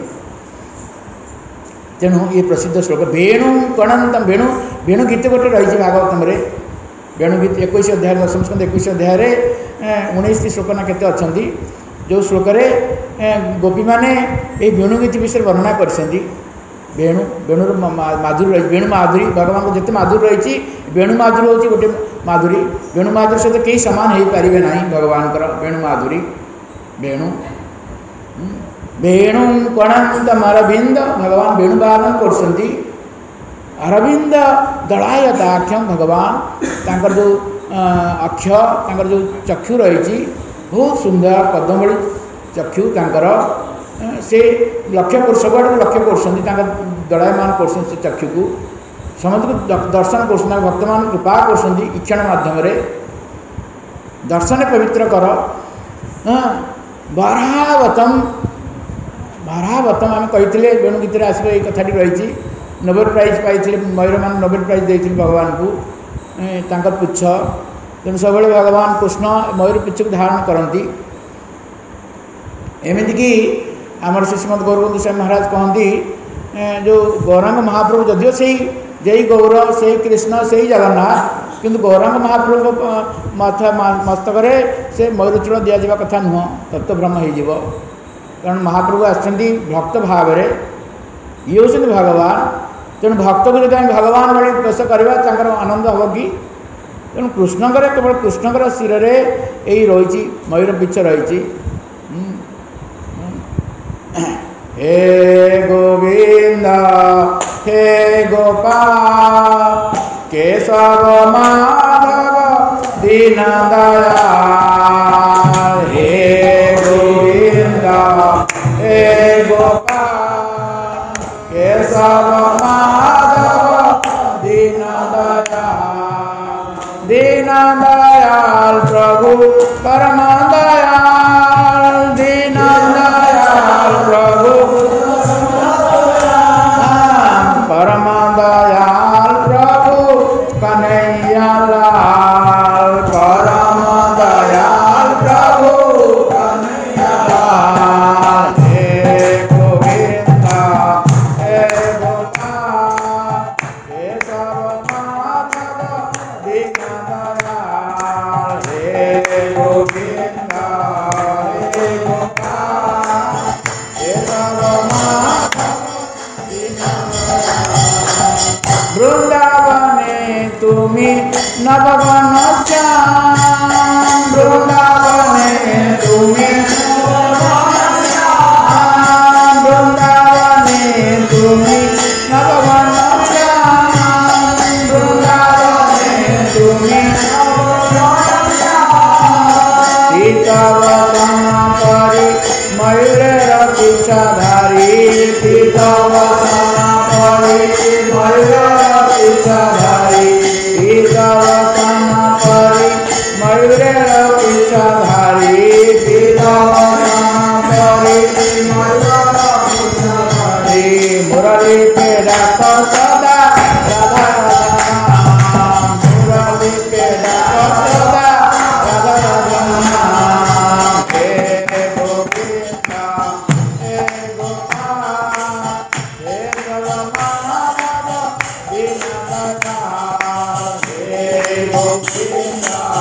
तेणु ये प्रसिद्ध श्लोक वेणु कणंतम वेणु वेणु गीत गोटे रही भागवतम रे वेणु गीत इक्कीस अध्याय दशम स्कंद इक्कीस अध्याय उन्नीस श्लोक ना केते अच्छी जो श्लोक गोपी मैंने ये वेणु गीत विषय वर्णना कर वेणु वेणुर माधुरी रही वेणु माधुरी भगवान को जिते माधुरी रही वेणु माधुरी हूँ गोटे माधुरी वेणु माधुरी सहित कई सामान हो पारे ना भगवान वेणु माधुरी वेणु वेणु कोणंतमरविंद भगवान वेणु बादन कर अरविंद दलायताख्यम भगवान तांकर जो अक्ष तांकर जो चक्षु रही बहुत सुंदर पद्मवली चक्षु तांकर से लक्ष्य कर सब लक्ष्य कर दलायमान कर चक्षु को समस्त को दर्शन कर भक्त मान कृपा कर इक्षण माध्यम दर्शन पवित्र कर बारावतम बारावतम आम कही वेणु गीत आसो ये कथाटी रही नोबेल प्राइज पाई मयूर मान नोबेल प्राइज देते भगवान को तांकर पुच्छ तेणु सब भगवान कृष्ण मयूर पुच्छ को धारण करती एमतीक आमर श्रीमद गौरबंद स्वामी महाराज कहती जो गौरांग महाप्रभु जदिव से जय गौर से कृष्ण से जगन्नाथ किंतु गौरांग महाप्रभु मस्तक से मयूरचूड़ दिजा कथा नुह तत्व भ्रम हो कारण महाप्रभु आसती भक्त भाव ये हूँ भगवान तेणु भक्त को जब भगवान भाई पेश करवा आनंद हम कि तेणु कृष्णकर केवल कृष्णकर शिर में यही रही मयूर पिच्छ रही हे गोविंद हे गोपाल केशव माधव दीन दयाल हे गोविंद हे गोपाल केशव माधव दीन दयाल दीन दयाल प्रभु परम दयाल दीन दयाल प्रभु परम दयाल प्रभु कन्हैया लाल परम दयाल प्रभु कन्हैया लाल हे गोविंद हे गोपाल हे सब माधव दीन दयाल हे गोविंद हे गोपाल हे सब माधव वृंदावने तुमी नववन श्याम वृंदावने तुमी वृंदावने तुमी नववन श्याम वृंदावने तुमी मयूर पिछधारी विदवसन परी मयूरेर पिछधारी विदवसन परी मयूर पिछधारी मुरली पे डाको सदा राधा राधा मुरली पे डाको सदा राधा राधा हे गोविंद हे गोपाल हे सर्वमानव दीनदयाल हे गोविंद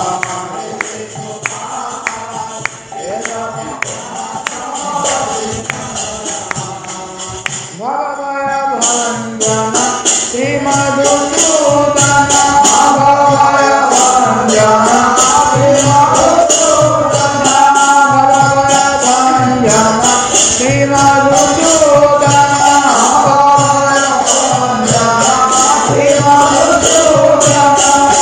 भवभय भंजन श्री मधुसूदन भवभय भंजन श्री मधुसूदन भवभय भंजन श्री मधुसूदन भवभय भंजन श्री मधुसूदन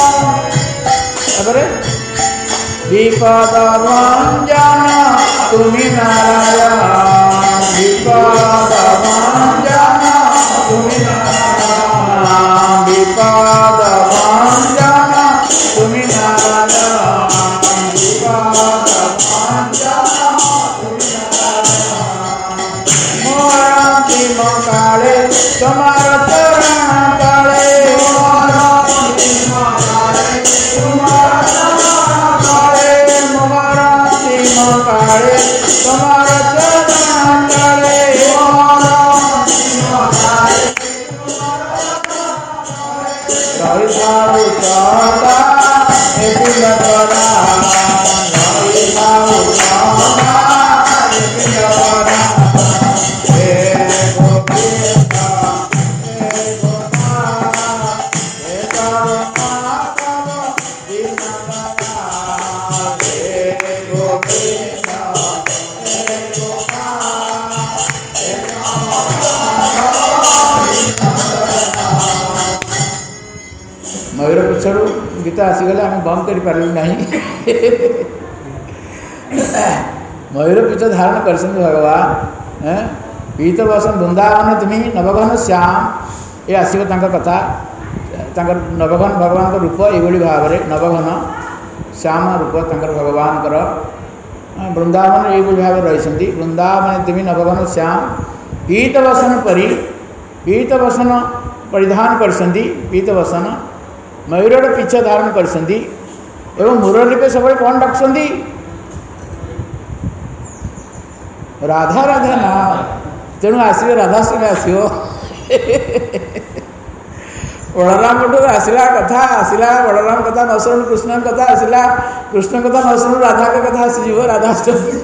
अबरे विपद भंजन तुमी नारायण विपद भंजन तुमी नारायण विपद भंजन तुमी नारायण विपद भंजन तुमी नारायण मोर अंतिम काले तुम्हार चरण काले मोर अंतिम काले तुम्हार चरण काले मोर अंतिम काले तुम्हार चरण काले मोर अंतिम काले रही सारू चौदा ए दिन बड़ा रही सारू चौदा ए दिन बड़ा हे गोविंद हे गोपाल हे सर्वमानव दीनदयाल हे गोविंद हे गोपाल हे मयूर पिछड़ू गीत आसीगले आम बंद कर पारू ना मयूर पिछ धारण कर भगवान पीत बसन वृंदावन तुम्हें नवघन श्याम ये आसो कथा नवघन भगवान रूप ये भाव में नवघन श्याम रूप भगवान वृंदावन ये भाव रही वृंदावन तुम्हें नवघन श्याम पीत बसन परी पीत बसन परिधान कर पीत बसन मयूर पीछ धारण कर मुरली पे सब कौन डाकुंट राधा राधा ना तेणु आसवे राधा संगे आसो बलराम पटू आसला कथा आसला बलराम कथा न शुणु कृष्ण कथा आसला कृष्ण कथा न शुणु राधा का कथा आसीज राधाष्टमी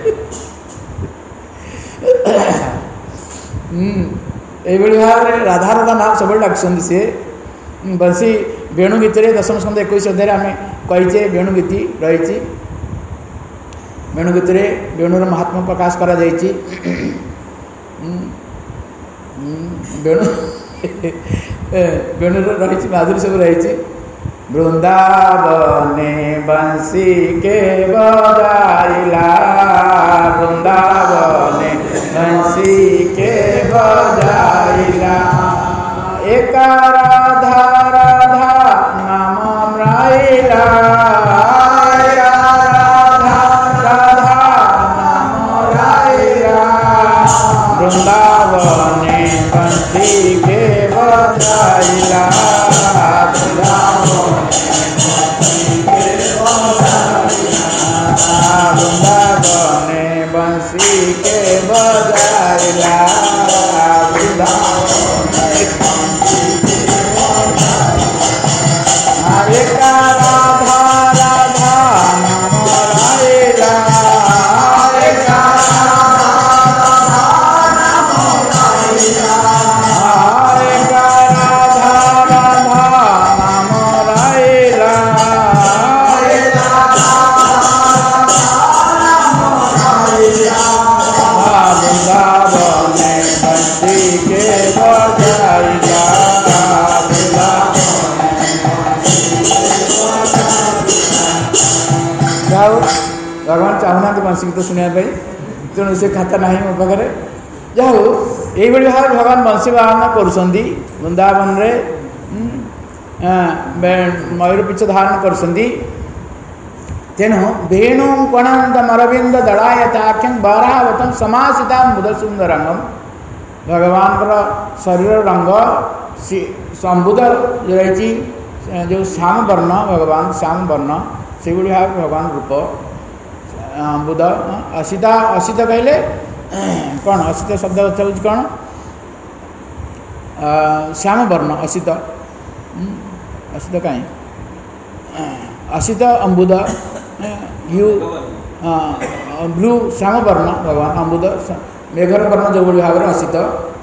ये भाव में राधा राधा नाम सब डाकुंट सी बंसी वेणु गीत दशम स्कंद एक अध्याय आम कहीचे वेणु गीति रही वेणु गीत वेणुर महात्मा प्रकाश करा जायछि वेणु वेणुर रही माधुरी सब रही वृंदावने बंसी के बजाइला वृंदावने बंसी के बजाइला एक राधा राधा नाम राइला राधा राधा नाम राइला वृंदावने बंसी के बजाइला वृंदावने बंसी के बजाइला राधा राधा नाम राइला भगवान चाहूना बंशी गीत शुणापी तेणु से खाता ना मो पाखे जाऊ ये भाव भगवान बंशी बाहन कर वृंदावन रे मयूर पिछ धारण करछंती तेणु वेणु कणंत मरविंद दड़ायताख्यं बारावतम समासिता मुद सुंदरंगम भगवान शरीर रंग संबुद रही जो श्याम वर्ण भगवान श्याम वर्ण से भाव भगवान रूप बुध असिता असित कहले कौन असित शब्द अर्थ हूँ कौन श्याम वर्ण असित असित कहीं असित अम्बुद यू ब्लू श्याम वर्ण भगवान अम्बुद मेघर वर्ण जो भाव में असित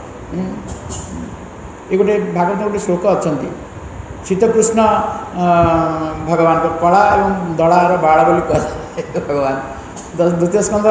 ये गोटे भागवत गोटे श्लोक अच्छा शीतकृष्ण भगवान को कला एवं दड़ार बाड़ बोली कह भगवान द्वितीय स्कंद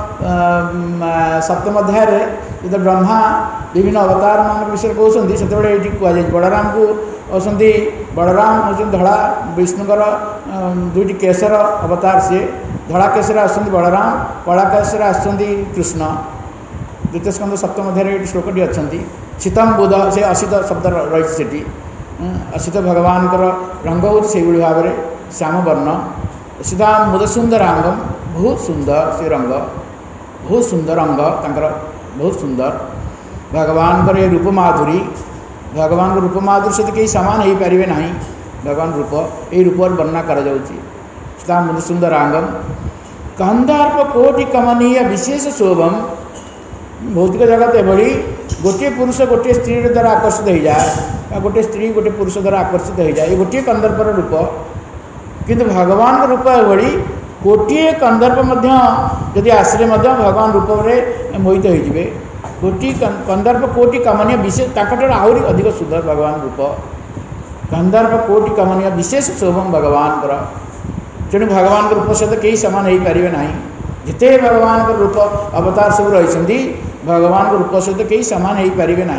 सप्तम अध्याय जो ब्रह्मा विभिन्न अवतार मान विषय कहते से कहुई बलराम को अच्छा बलराम हूँ धड़ा विष्णुकर दुईट केशर अवतार सी धड़ा केशर आसुँच बलराम कला केशर आसुँच कृष्ण द्वितीय स्कंद सप्तम अध्याय श्लोकटी अच्छा शीतम बुध से असित शब्द रही असित भगवान रंग हूँ से भाव में श्याम वर्ण सीधा मुद सुंदरांगम बहुत सुंदर से रंग बहुत सुंदर अंग तंकर बहुत सुंदर भगवान कर रूप माधुरी भगवान को रूप माधुरी सहित कहीं सामान हो पारे ना भगवान रूप यही रूप वर्णना कर सीधा मुद सुंदरांगम कंधार्प कोटि कमनीय विशेष शोभम भौतिक जगत एभली गोटे पुरुष गोटे स्त्री द्वारा आकर्षित हो जाए गोटे स्त्री गोटे पुरुष द्वारा आकर्षित हो जाए गोटे कंदर्पर रूप किंतु भगवान रूप एभली गोटे कंदर्प जदि आसले भगवान रूप में मोहित होते कोटि कंदर्प कोटि कमनीय विशेष आहरी अधिक सुंदर भगवान रूप कंदर्प कोटि कमनीय विशेष शोभम भगवान तेणु भगवान रूप सहित कहीं सामान हो पारे ना जिते भगवान रूप अवतार सब रही भगवान रूप सहित कहीं सामान हो पारे ना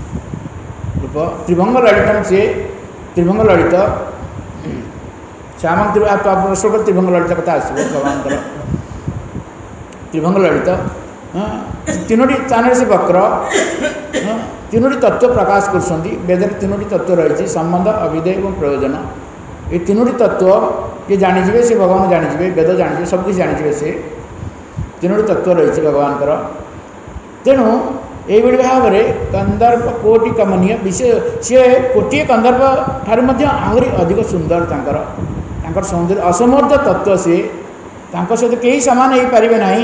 रूप त्रिभंग ललितम से त्रिभंग ललित श्याम श्लोक त्रिभंग ललित कथा आसो भगवान त्रिभंग ललित तीनो स्थान से वक्र तीनो तत्व प्रकाश कर वेद तीनो तत्व रही संबंध अभिधेय और प्रयोजन ये तीनो तत्व ये जानीजे से भगवान जानीजे वेद जानीजे सब किसी जानीजे से तीनो तत्व रही भगवान तेणु यही भाव में कंदर्प कोटि कमनीय विशेष सी कोटे कंदर्प ठार आहरी अधिक सुंदर तांकर सौंदर्य असमर्थ तत्व सी सहित कहीं सामान हो पारे ना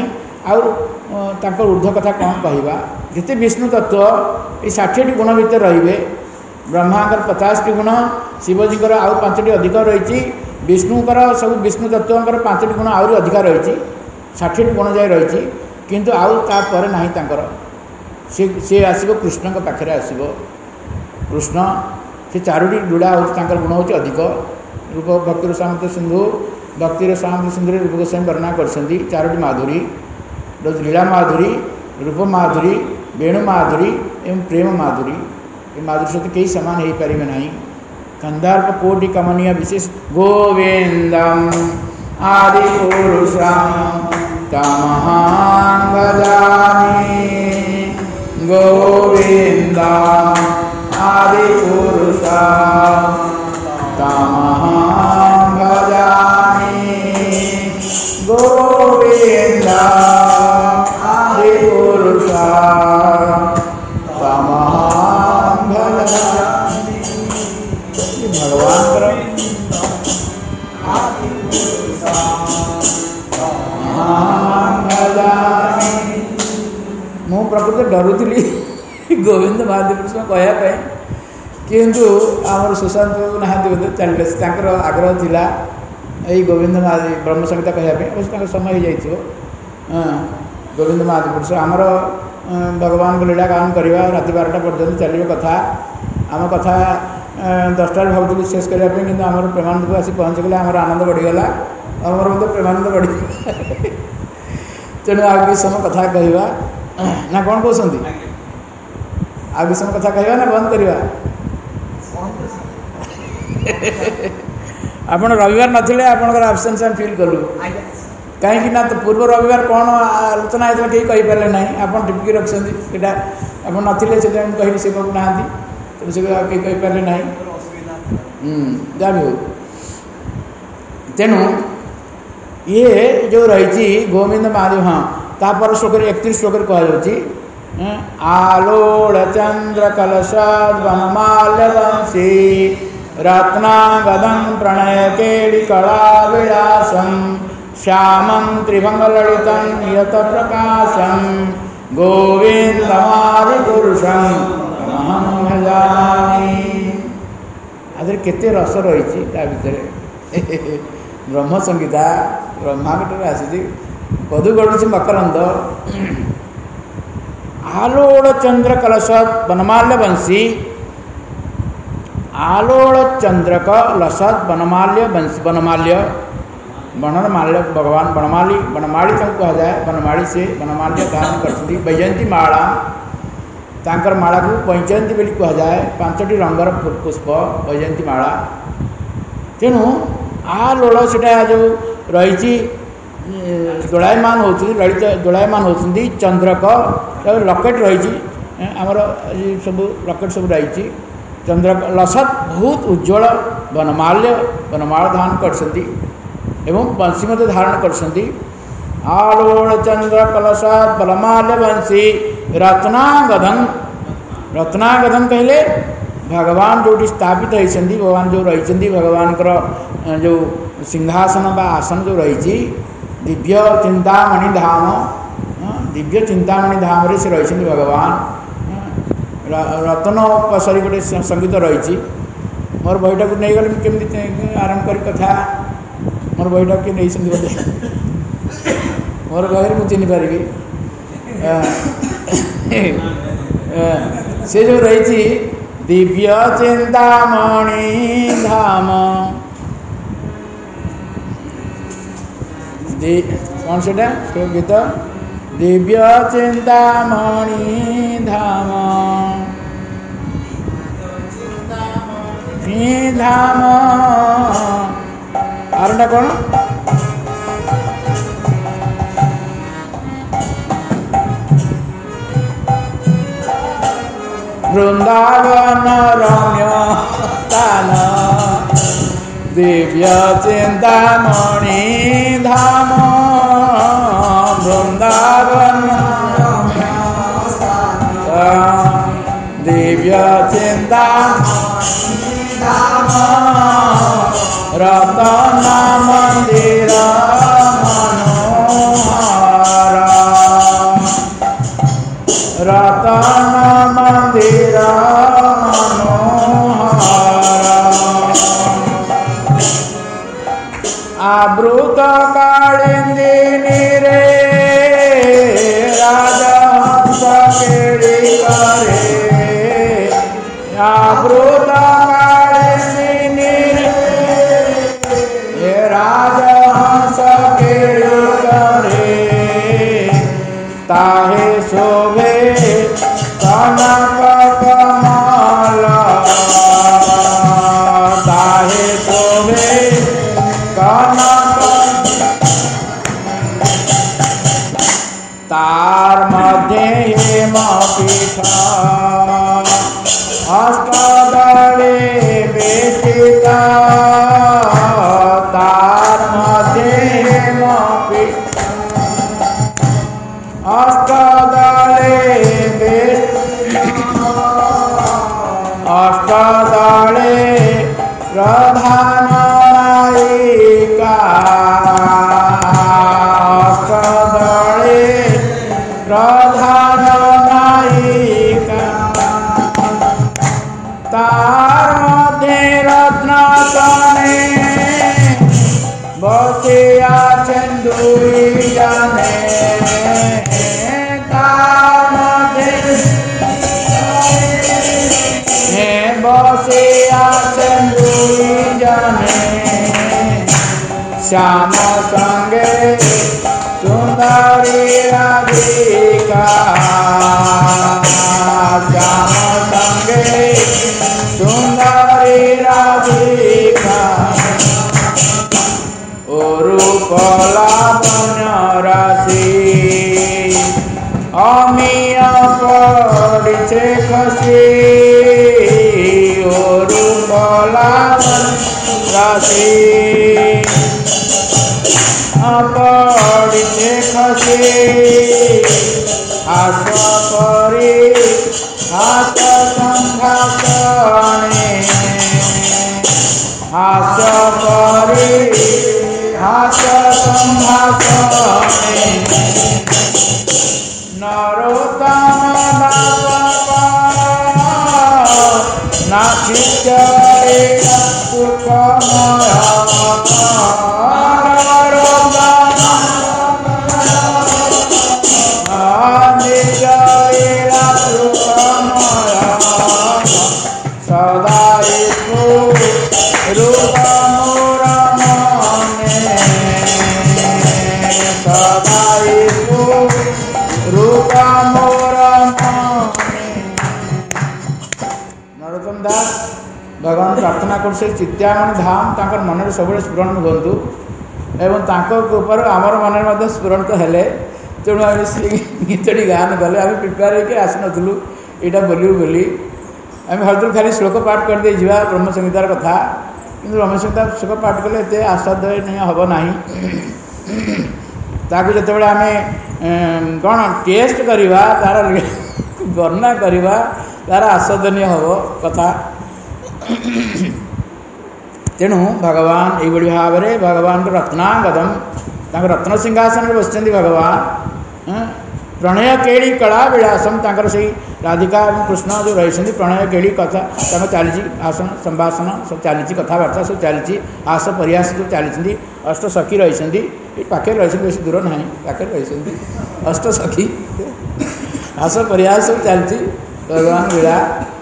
आउ ऊर्ध कथा कौन कहवा जिते विष्णु तत्व ये षाठी गुण भितर रे ब्रह्मांकर पचास टी गुण शिवजीकर आउ पांचटी अधिक रही विष्णुकर सब विष्णु तत्वर पांचटी गुण आहरी अधिक रही षाठी गुण जाए रही किंतु आउ तापर ना सी सी आसो कृष्ण पाखे आसो कृष्ण से चारोटी लुड़ा होकर गुण हूँ अधिक रूप भक्तिर सामंत सिंधु भक्तिर सामंत सिंधु रूप गोस्वामी वर्णना कर चारोटी माधुरी लीला माधुरी रूप माधुरी वेणु माधुरी एवं प्रेम माधुरी ये माधुरी सहित कहीं सामान हो पारे ना कंदार्प कोटि कमनीय विशेष गोविंदम आदि पुरुषम तमहं भजामि गोविंदम आदि पुरुषम तमहं भजामि गोविंदम आदि पुरुषम तमहं भजामि भगवान मु प्रकृत डरुली गोविंद महादेव कहवाई किंतु आमर सुशांत बाबू ना चलिए आग्रह थिला यही गोविंद महादेव ब्रह्म संहिता कहवाई अवश्य समय हो जाइए गोविंद महादेव आमर भगवान को लीला गान करवा राति बारटा पर्यटन चलिए कथा आम कथा दसटा भावुलू शेष करने कि आम प्रेमानंद को आसी पहुँचगले आम आनंद बढ़ीगला आमर मतलब प्रेमानंद बढ़ी तेणु आ कि समय कथा कहवा ना कौन कहते आ कि समय कथा कहवा ना बंद करवा आपण रविवार नथिले आपनकर आब्सेंस हम फील कलु कहीं ना तो पूर्व रविवार कौन आलोचना होता कहीं कहींपारे ना आप टिपिकी रखिए आप नथिले से कहली से बाबू ना तुलसी कई पारे ना जहाँ भी हो तेणु ये जो रही गोविंद महादेव हाँ तापर श्लोक एकतीस श्लोक कहुच्छी आलोड़ चंद्र कलशाद वनमाल्य वंशी रत्नागदं प्रणय केळि कला विलासं श्यामं त्रिभंगललितं नियत प्रकाशं गोविंदमादिपुरुषं अहं भजामि। आदि केते रस रही भितर ब्रह्म संगीता ब्रह्मागटर आसी पदु गढ़ुची मकरंद आलोड़ चंद्र कलश वनमाल्य वंशी आलोड़ चंद्रक लसत वनमाल्य वंश वनमाल्य वनमाल्य भगवान वनमाली वनमाली कहा जाए वनमाली से वनमाल्य धारण करती वैजयंती माला तांकर माला को पैंचयंती बोली कहा जाए पांचटी रंगर पुष्प वैजयंती माला तेणु आलोड़ से जो रही दोलायमान होती ललित दोलायमान होती चंद्रक लकेट रही आमर सब लकेट सब रही चंद्र लसत बहुत उज्ज्वल वनमाल्य वनमाल धारण करछंती एवं बंशी मध्य धारण करछंती आलोड़ चंद्र कलशात वनमाल्य वंशी रत्नागधन रत्नागधन कहले भगवान जो स्थापित होती भगवान जो रही भगवान जो सिंहासन बा आसन जो रही दिव्य चिंतामणि धाम दिव्य चिंतामणि धाम रे से रही भगवान रतन पसरी गोटे संगीत रही मोर बहीटा को नहीं गले केमती आरंभ कर कथा मोर बहीटा किए नहीं बोले मोर बही मुझे चिन्ह पारि से जो रही दिव्य चिंतामणि धाम कौन से गीत दिव्य चिंतामणि धाम धाम आरटा कौन वृंदावन रम्य स्थान दिव्य चिंतामणि धाम वृंदावन दिव्य चिंतामणि धाम रतन मंदिर मनोहर रतन मंदिर आवृत कालिंदिनी रे राजहंस केळि करे आवृत कालिंदिनी रे राजहंस केळि करे ताहे शोभे कनक कमल ताहे शोभे तार मध्य हेमपीठ अष्टदले बेष्टित तार मध्य हेमपीठ अष्टदले अष्टदले प्रधान नायिका अष्टदले प्रधान नायिका तार मध्य रत्नासने बसिया चंदुरी जाने तार मध्य बसिया चंदुरी जाने श्याम संगे सुंदरी राधिका श्याम संगे सुंदरी राधिका रूपलावण्य राशि अमीय पड़े खसी राशि अपड़िते खसी हास परी हास संघासने हास परी हास संघासने नरोत्तम नाचित्य सुखमय भगवान प्रार्थना कर चित्तामणि धाम तांकर मन में सब स्फुरण हुंतु एवं ऊपर आमर मन में स्फुरण तो हेले तेणु आम से गीतटी गान गले आम प्रिपेयर होकर आसनलु यहाँ बोलू बोली आम भावुँ खाली श्लोक पाठ कर दे जा ब्रह्म संहितार कथा कि ब्रह्म संहिता श्लोक पाठ कले एत आस्वादनीय हम ना ताकू जो आम कौन टेस्ट करवा तार वर्णना करवा तार आस्वादनीय हम कथा तेणु भगवान ये भाव में भगवान रत्नागदम रत्न सिंहासन में बस भगवान प्रणय केड़ी कला विलासम तांकर से राधिका और कृष्ण जो रही प्रणय केड़ी कथा चली आसन संभाषण सब चली कथबार्ता सब चली हास प्रयास जो चली अष्ट सखी रही पाखे रही बेस दूर ना पाखे रही अष्ट सखी हास प्रयास सब चलती भगवान लीला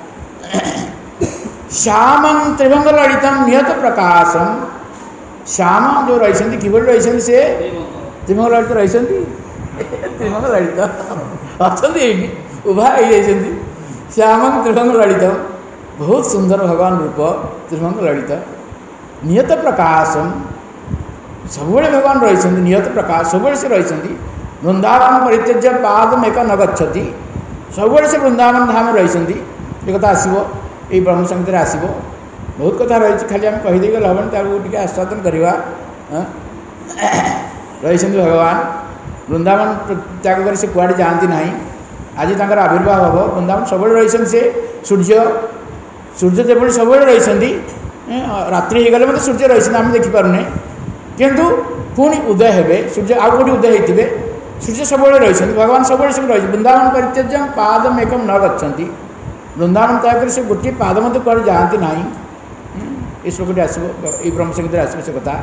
श्यामं त्रिभंग ललितम नियत प्रकाशम श्याम जो रही किभली रही से त्रिभंग ललित रही त्रिभंग ललित अच्छा उभा हो श्यामं त्रिभंग ललित बहुत सुंदर भगवान रूप त्रिभंग ललित नियत प्रकाशम सब भगवान रही नियत प्रकाश सब से रही वृंदावन परित्यज्य पादम एक न गच्छति सब से वृंदावन धाम रही एक आसो ये ब्रह्म संहिता आसो बहुत कथा रही खाली आम कहीदे गले हम टे आस्वादन करवा रही भगवान वृंदावन त्याग कर से कुआड़े जाती ना आज तक आविर्भाव हम वृंदावन सब रही से सूर्य सूर्य जो सब रही रात्रि हो गले मतलब सूर्य रही आम देखिपारे किंतु पुणी उदय हे सूर्य आउ कौटी उदय होते सूर्य सब रही भगवान सब सब रही वृंदावन परित्यज्य पादम एकम न गच्छन्ति वृंदावन त्याग कर से गोटे पाद मत कड़े जाती ना ये श्लोकटी आसो ये ब्रह्म संहिता आसो से कथा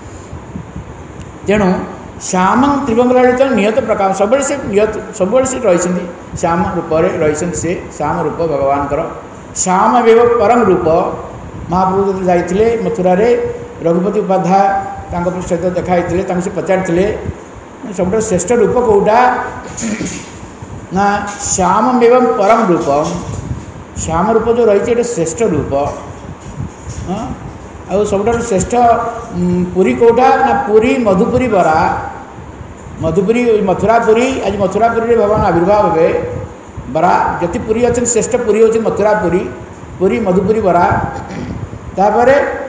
तेणु श्याम त्रिभंग ललित नियत प्रकाश सब से नियत सब से रही श्याम रूप रही से श्याम रूप भगवान श्याम एवं परम रूप महाप्रभु जो जाते मथुरा रघुपति उपाध्याय सहित देखाई से पचारि सब श्रेष्ठ रूप कौटा ना श्याम एवं परम रूप श्याम रूप जो रही श्रेष्ठ रूप हाँ आ सब श्रेष्ठ पुरी कौटा ना पुरी मधुपुरी बरा मधुपुरी मथुरापुरी आज मथुरापुरी भगवान आविर्भाव हे बरा जति पुरी अच्छे श्रेष्ठ पुरी होती मथुरापुरी पुरी मधुपुरी बरा तापर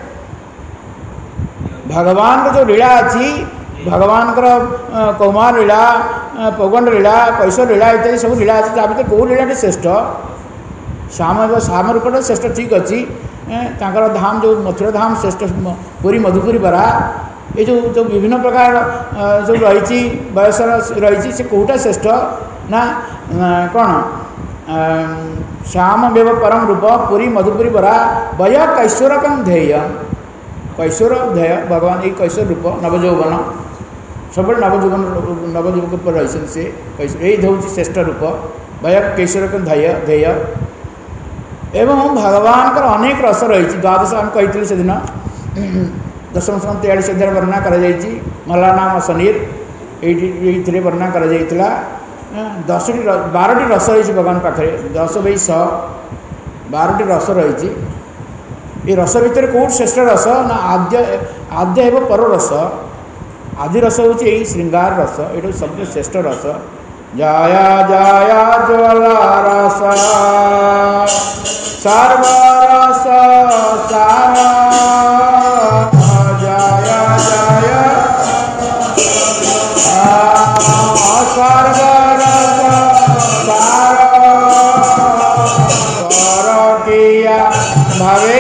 भगवान जो लीला अच्छी भगवान कौमार लीला पौगंड लीला कैशोर लीला इत्यादि सब लीला अच्छी ता कौ लीला श्रेष्ठ श्याम श्याम रूप श्रेष्ठ ठीक अच्छी तांकर धाम जो मथुरा धाम श्रेष्ठ पुरी मधुपुरी बरा ये जो जो विभिन्न प्रकार जो रही बयस रही से कौटा श्रेष्ठ ना कौन श्याम बेव परम रूप पुरी मधुपुरी बरा वय कैशोरकम ध्येय कैशोर ध्येय भगवान ये कैशोर रूप नवजौवन सब नवजौवन नवजुवक पर रही से यही हूँ श्रेष्ठ रूप वय कैशोरकम ध्येय ध्येय एवं भगवान का अनेक रस रही द्वादश आम कही से दिन दशम स्कंद तेयालीस अध्याय वर्णना कर मला नाम सनीर ये वर्णना कर दस बारटी रस रही भगवान पाखे दस बै सौ बारटी रस रही ये रस भितर कौट श्रेष्ठ रस ना आद्य आद्य एवं पर रस आदि रस हूँ यही श्रृंगार रस ये सबसे श्रेष्ठ रस जया जया ज्वला रस सर्वरस सारा भवे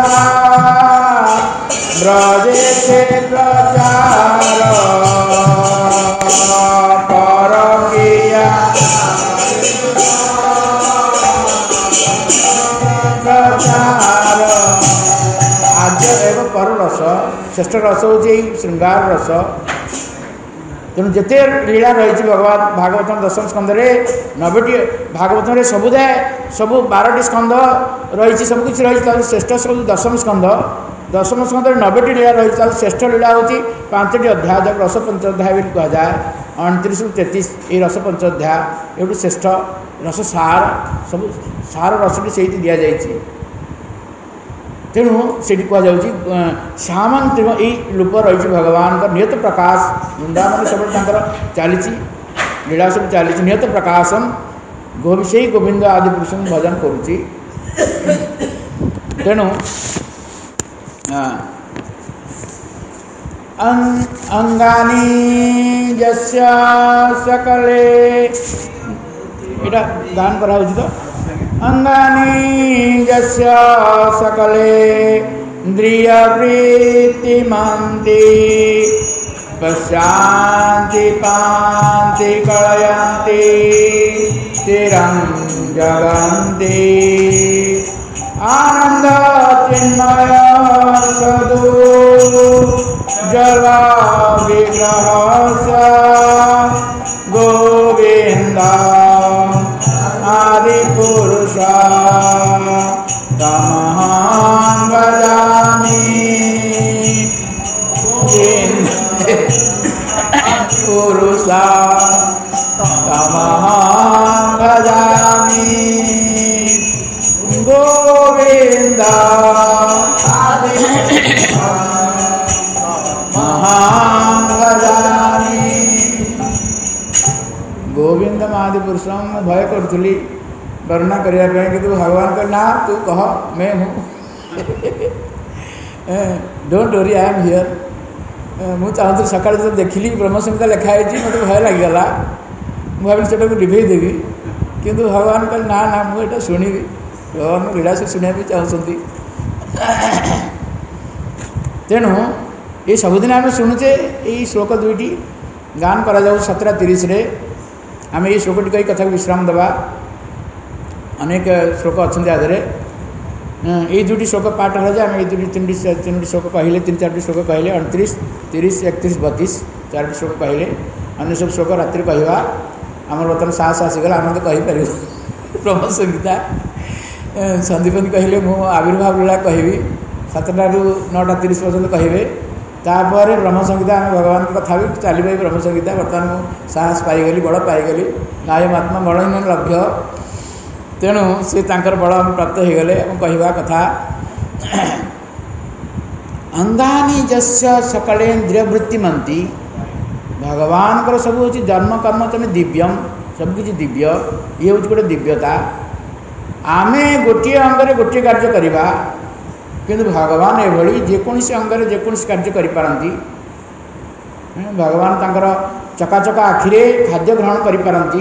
ब्रजे से प्रचार परकिया प्रचार आद्य एवं पर रस श्रेष्ठ रस हूँ श्रृंगार रस। तेणु जिते लीला रही भगवान भागवतम दशम स्कंदे नबेटी भागवतम सबुदाय सबू बारटी स्कंद रही सबकि रही श्रेष्ठ सब दशम स्कंद दशम स्कंद नबेटी लीला रही श्रेष्ठ लीला हूँ पांचटी अध्याय जब रस पंचोध्याय भी कहुए अणतीस रु तेतीस ये रस पंचोध्याय ये श्रेष्ठ रस सार सब सार रसटी से दि जाए। तेणु से कहुच्छी श्यामंत यही रूप रही भगवान का नियत प्रकाश वृंदावन सब चली लीला सब चली नियत प्रकाशम गोविषयी गोविंद आदि पुरुष भजन करुच्ची। तेणु अंगानी जस्य सकले इटा गान करा तो अंगानी जस्य सकले इंद्रियवृत्तिमन्ति पश्यान्ति पान्ति कलयन्ति स्थिरं जगन्ति आनंद चिन्मय सदु जल विग्रह गोविंद आदि पुरुष तमहं भजामि पुरुष तमहं भजामि गोविंद आदि महां भजामि। गोविंद आदि पुरुष भय करी वर्णना करने कि भगवान का ना तू कह मैं हूँ don't worry I am here मुझे चाहूँ सकाल जो देखिली ब्रह्म संहिता लिखाई मत भय लगिगला मुझे से डिभे देवी किंतु भगवान कह ना ना मुझे शुणी भगवान लीला से शुणा भी चाहती। तेणु ये सबुदिन आम शुणुचे यही श्लोक दुईटी गान करा सतरा तीस आम ये श्लोकटी कही कथा विश्राम देवा अनेक श्लोक अच्छा आधे ये दुटी श्लोक पाठ है आम ये दुटी तीन तीन श्लोक कहले तीन चार श्लोक कहले अणतीस तीस एकतीस बतीस चार श्लोक कहले अन्य सब श्लोक रात्रि कहवा आम बर्तमान साहस आसीगला आम तो कहीपर ब्रह्म संहिता संदीपन कहले मु आविर्भाव लीला कहि सातटा रु नौटा तीस पर्यटन कहे तापर ब्रह्म संहिता आम भगवान कथा भी चलो ब्रह्म संहिता बर्तमान मु साहस पाईगली बड़ पाईगली नायमात्मा बड़हीन लभ्य। तेणु सी तांकर बड़ प्राप्त हो गले कहवा कथा अंगानी जस्य सकलेन्द्रियवृत्तिमन्ति भगवान को सब हूँ जन्म कर्म तेने दिव्यम सबकि दिव्य ये हूँ गोटे दिव्यता आमे गोटे अंगरे गोटे कार्य करवा किंतु भगवान एभली जेकोसी अंगरे जेकोसी कार्य करिपारंती भगवान तांकर चकाचका आखिरे खाद्य ग्रहण करिपारंती।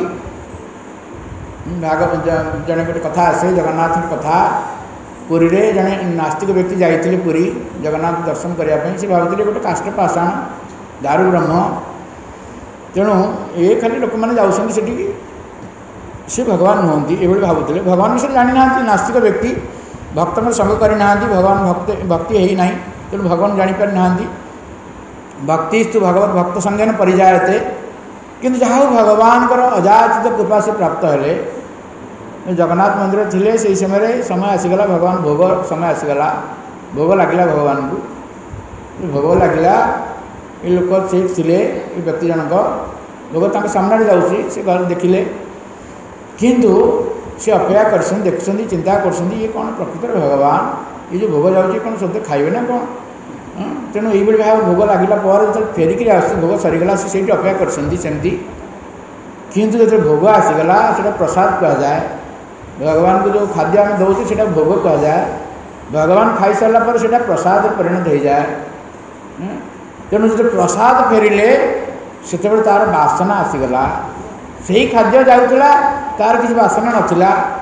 भागवत जड़े गोटे कथा आसे जगन्नाथ कथा पुरी रे जड़े नास्तिक व्यक्ति जाइए पुरी जगन्नाथ दर्शन करने से भावुले गोटे काष्ठ पाषाण दारू ब्रह्म तेणु ये खाली लोक मैंने जाऊँगी से भगवान नुहति ये भावुले भगवान विषय जानी ना नास्तिक व्यक्ति भक्त संग करना भगवान भक्त भक्ति है ना तेणु भगवान जापारी ना भक्तिस्तु भगवत भक्त संज्ञान परिजायते किंतु जहाँ भगवान अजाचित कृपा से प्राप्त है जगन्नाथ मंदिर थिले से समय समय आसीगला भगवान भोग समय आसीगला भोग लगिला भगवान को भोग लगिला ये लोक से थिले ये व्यक्ति जनक भोग तक सामने जाऊँगी से घर देखिले किंतु से अपेक्षा कर देखुं चिंता कर ये कौन प्रकृत भगवान ये जो भोग जाऊँगी कौन सत्य खाइबे ना कौन तेणु ये भाव भोग लगिला जो फेरिक आस भोग सरीगला से अपेक्षा करमती किंतु जो भोग आसीगला से प्रसाद कहुए भगवान को जो खाद्य आम दौचे से भोग कहुए भगवान खाई सारा पर से प्रसाद परिणत हो जाए तेणु जो प्रसाद फेरिले से तार बासना आसीगला से ही खाद्य जाऊला तार किसी बासना नाला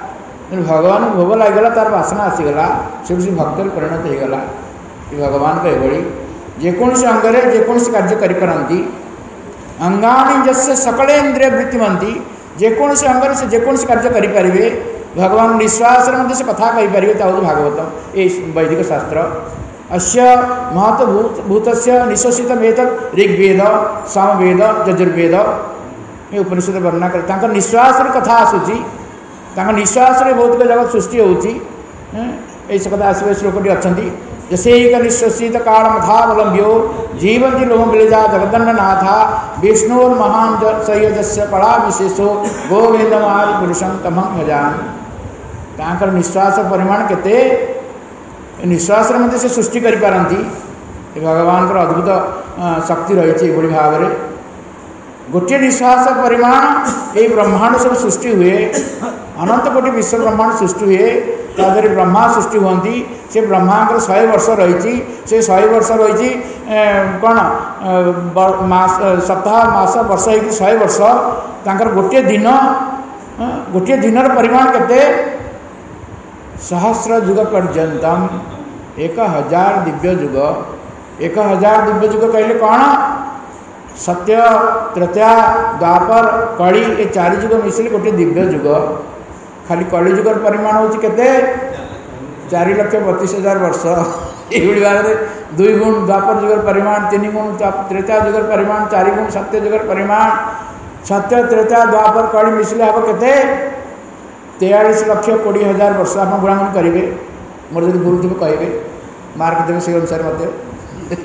भगवान भोग लगला तार बासना आसीगला से भक्त परिणत होगला भगवान को यह जेकोसी अंग में जेकोसी कार्य करि अंगानी जस्य सकलेन्द्रिय वृत्तिमंती जेकोसी अंग से जेकोसी कार्य करें भगवान निश्वास से कथा कहीपर भागवतम ये वैदिक शास्त्र अस्य महत भूत भूत निश्वसित ऋग्वेद सामवेद यजुर्वेद ये उपनिषद वर्णना कर निश्वास कथा आसूची निश्वास भौतिक जगत सृष्टि होती कथा आसवे श्लोकटी अच्छा यशेक निश्वसित कालमथावलंब्यो जीवंती लोह मिलिजा जगदंडनाथा विष्णुर्महान सयजस्य कला विशेषो गोविंदमादि पुरुषं तमहं भजामि निश्वास परिमाण केते निश्वास मध्य से सृष्टि करिपारंती भगवान को अद्भुत शक्ति रही भाव में गोटे निश्वास परिमाण ये ब्रह्मांड सब सृष्टि हुए अनंत कोटि विश्व ब्रह्मांड सृष्टि हुए तादरे ब्रह्मा सृष्टि होती से ब्रह्मा शहे वर्ष रही से शहे वर्ष रही कौन मास सप्ताह मास वर्ष हो शहे वर्ष तांकर गोटे दिन गोटे दिन परिमाण केते सहस्र युग पर्यंतम एक हजार दिव्य युग एक हजार दिव्य युग कहले कौन सत्य त्रेता द्वापर कली ये चार युग मिसिले गोटे दिव्य युग खाली कली युग परिमाण होची केते चार लक्ष बतीस हजार वर्ष ये भाव में दुई गुण द्वापर युग परिमाण तीन गुण त्रेता युग परिमाण चार गुण सत्य युग परिमाण सत्य त्रेता द्वापर कली मिसिले हम केते तेयालीस लक्ष कोड़े हजार वर्ष आप गुणागुण करेंगे मोर जो गुरु थे कहे मार्क देवे से अनुसार मत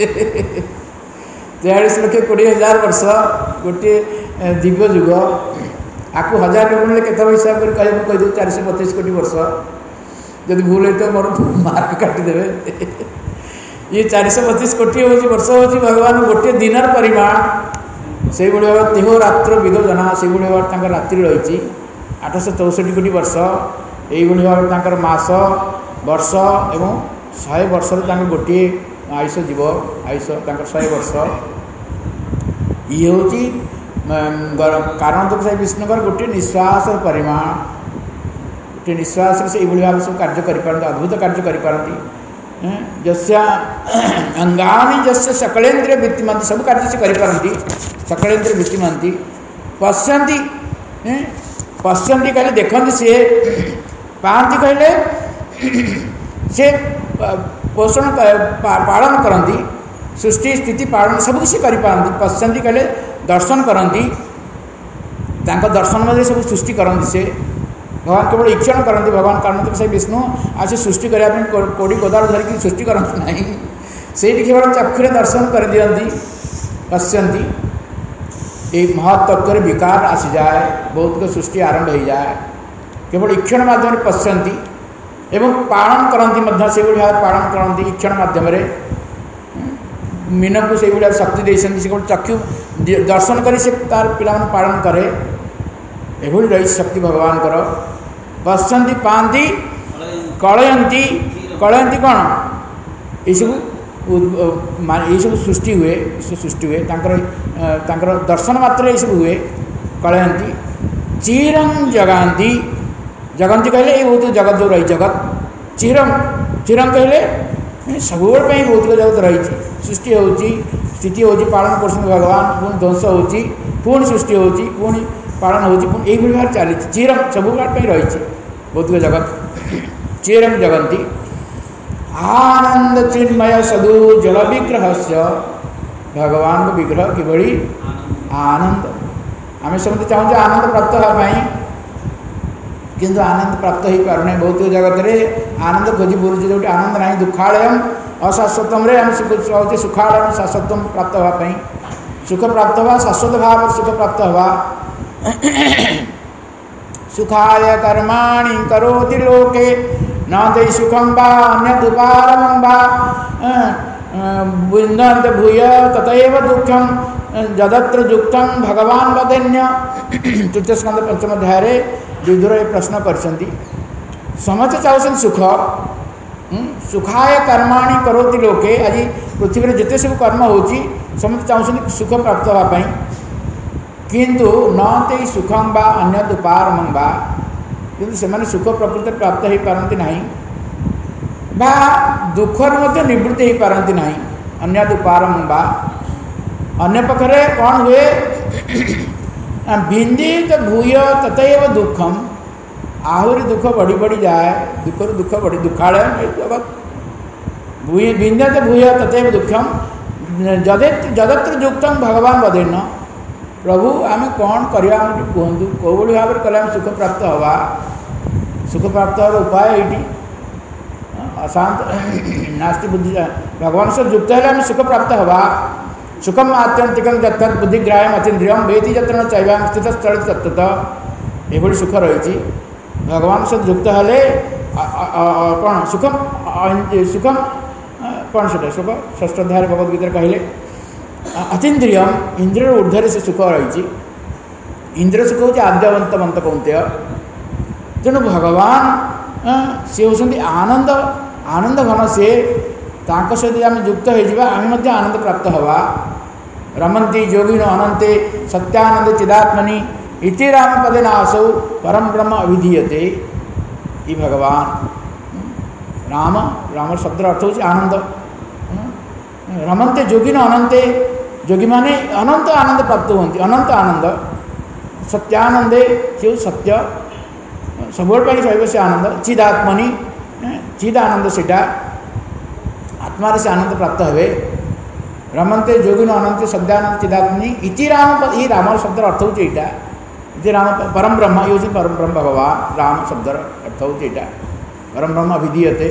तेयालीस लक्ष कोड़े हजार वर्ष गोटे दिव्य युग आपको हजार गुण के हिसाब कर कह कहीदे चार सौ बतीस कोटी वर्ष जब भूल हो तो मोर मार्क काटिदेवे ये चार सौ बतीस कोटी हूँ वर्ष हूँ भगवान गोटे दिन परिमाण से भाव तेह रात्र विद जना से भाव रात्रि रही आठश चौसठ कोटी वर्ष यही भाव मास वर्ष एवं शहे वर्ष गोटे आयुष जीव आयुष शहे वर्ष ये हूँ कारण तो विष्णुकर गोटे निश्वास परिमाण गोटे निश्वास से यही भाव सब कार्य कर अद्भुत कार्य करें जस्या अंगानी जस्य सकलेन्द्रिय वृत्तिमंती सब कार्य से करें सकलेन्द्रिय वृत्तिमंती पश्यंती पश्यंती कहले देखते सी पाती कहले से पोषण पालन करती सृष्टि स्थिति पालन सब किसी करें पश्यंती कहले दर्शन करती दर्शन मध्य सब सृष्टि करती से भगवान केवल ईक्षण करती भगवान कारण तो से विष्णु आज सृष्टि करने कोड़ी कोदाल धरिकी सृष्टि करती ना से केवल चक्षुरे दर्शन कर दिखती पश्यंती एक महत्त्व विकार आसी जाए भौतिक सृष्टि आरंभ हो जाए केवल ईक्षण माध्यम पश्यंती एवं पालन करती से भाव पालन करती ईक्षण माध्यम मीन को से भाव शक्ति देते से केवल चक्षु दर्शन कर तार पिला पालन करे एभली रही शक्ति भगवान कर पश्यंती पाती कलयंती कलयंती कौन ये सब ये सब सृष्टि हुए सृष्टि हुए तांकर दर्शन मात्र ये सब हुए कलयंती चिरं जगांती जगंती कहले ये बहुत जगत जो रही जगत चिरं चिरं कहले सब भौतिक जगत रही सृष्टि होची स्थिति होची पालन कर भगवान पुणी ध्वंस होची पुणी सृष्टि होची पुणी पालन होची पुणी यही भाव चली चिरं सब रही भौतिक जगत चिरं जगंती आनंद चिन्मय सदु जल विग्रह से भगवान को विग्रह किभली आनंद आम समझते चाहूँ आनंद प्राप्त होगापी किंतु आनंद प्राप्त हो पार नहीं भौतिक जगत में आनंद खोजी बुलूँ जो आनंद ना दुखालय अशाश्वतम आम चाहते सुखालय शाश्वत प्राप्त होगापी सुख प्राप्त हवा शाश्वत भाव सुख प्राप्त हवा सुखाय कर्माणि करोति लोके न ते सुखम बा अन्यदुपारमं बा विन्दन्त भूय ततएव दुःखम जदत्र युक्तं भगवान वदेन्य तृतीय स्कंद पंचम अध्याय विदुर ये प्रश्न करछन्ति समस्त चाहते सुख सुखाय कर्माणि करोति लोके आज पृथ्वी में जिते सब कर्म होची समस्त चाहते सुख प्राप्त होगापी किंतु न ते सुखम बा अन्यदुपारमं बा किंतु से सुख प्रकृति प्राप्त हो पारती ना बा दुखर मध्य निवृत्ति हो पारती ना अन्य उपारम बा अन्य पक्षरे कौन हुए बिंदित भूय ततएव दुखम आहरी दुख बढ़ी बढ़ी जाए दुख दुख बढ़ी दुखालय भूय बिंदित भूय ततएव दुखम जदत्र युक्तम भगवान बदेन प्रभु आम कौन करवा कहतु कौ भाव में कले सुख प्राप्त हवा सुख प्राप्त हर उपाय ये अशांत नास्ति बुद्धि भगवान से युक्त है सुख प्राप्त हवा सुखम आत्यंतिकम जत्त बुद्धिग्राह्यम अतीन्द्रियम वेति जत्र चैवाम स्थित स्थल तत्त ये सुख रही भगवान से युक्त हेले कौन सुखम सुखम कौन से सुख षष्ठ अध्याय भगवद्गीता कहले अतीन्द्रियम इंद्रिय ऊर्धरे से सुख रही इंद्रिय सुख हूँ आद्यवंत मंत कौंतेय तेणु भगवान सी होती आनंद आनंद घन सी तांको सहित आम युक्त होम आनंद प्राप्त हवा रमंती योगिनो अनंते सत्यानंद चिदात्मनि इति राम पदेन आसौ परम ब्रह्म अभिधीयते ये भगवान राम राम शब्द अर्थ हो आनंद रमंते योगिनो अनंते योगी माने अनंत आनंद प्राप्त होती अनंत आनंद सत्यानंदे से सत्य सब से आनंद चिदात्मनि चिद आनंद सेटा आत्मार से आनंद प्राप्त हुए रमंते योगिनो अनंत सद्यानंद चिदात्मनि इति राम ये राम शब्द अर्थ हो इति राम परम ब्रह्म ये हूँ परम ब्रह्म भगवान राम शब्द अर्थ हो परम ब्रह्म अभिधीयते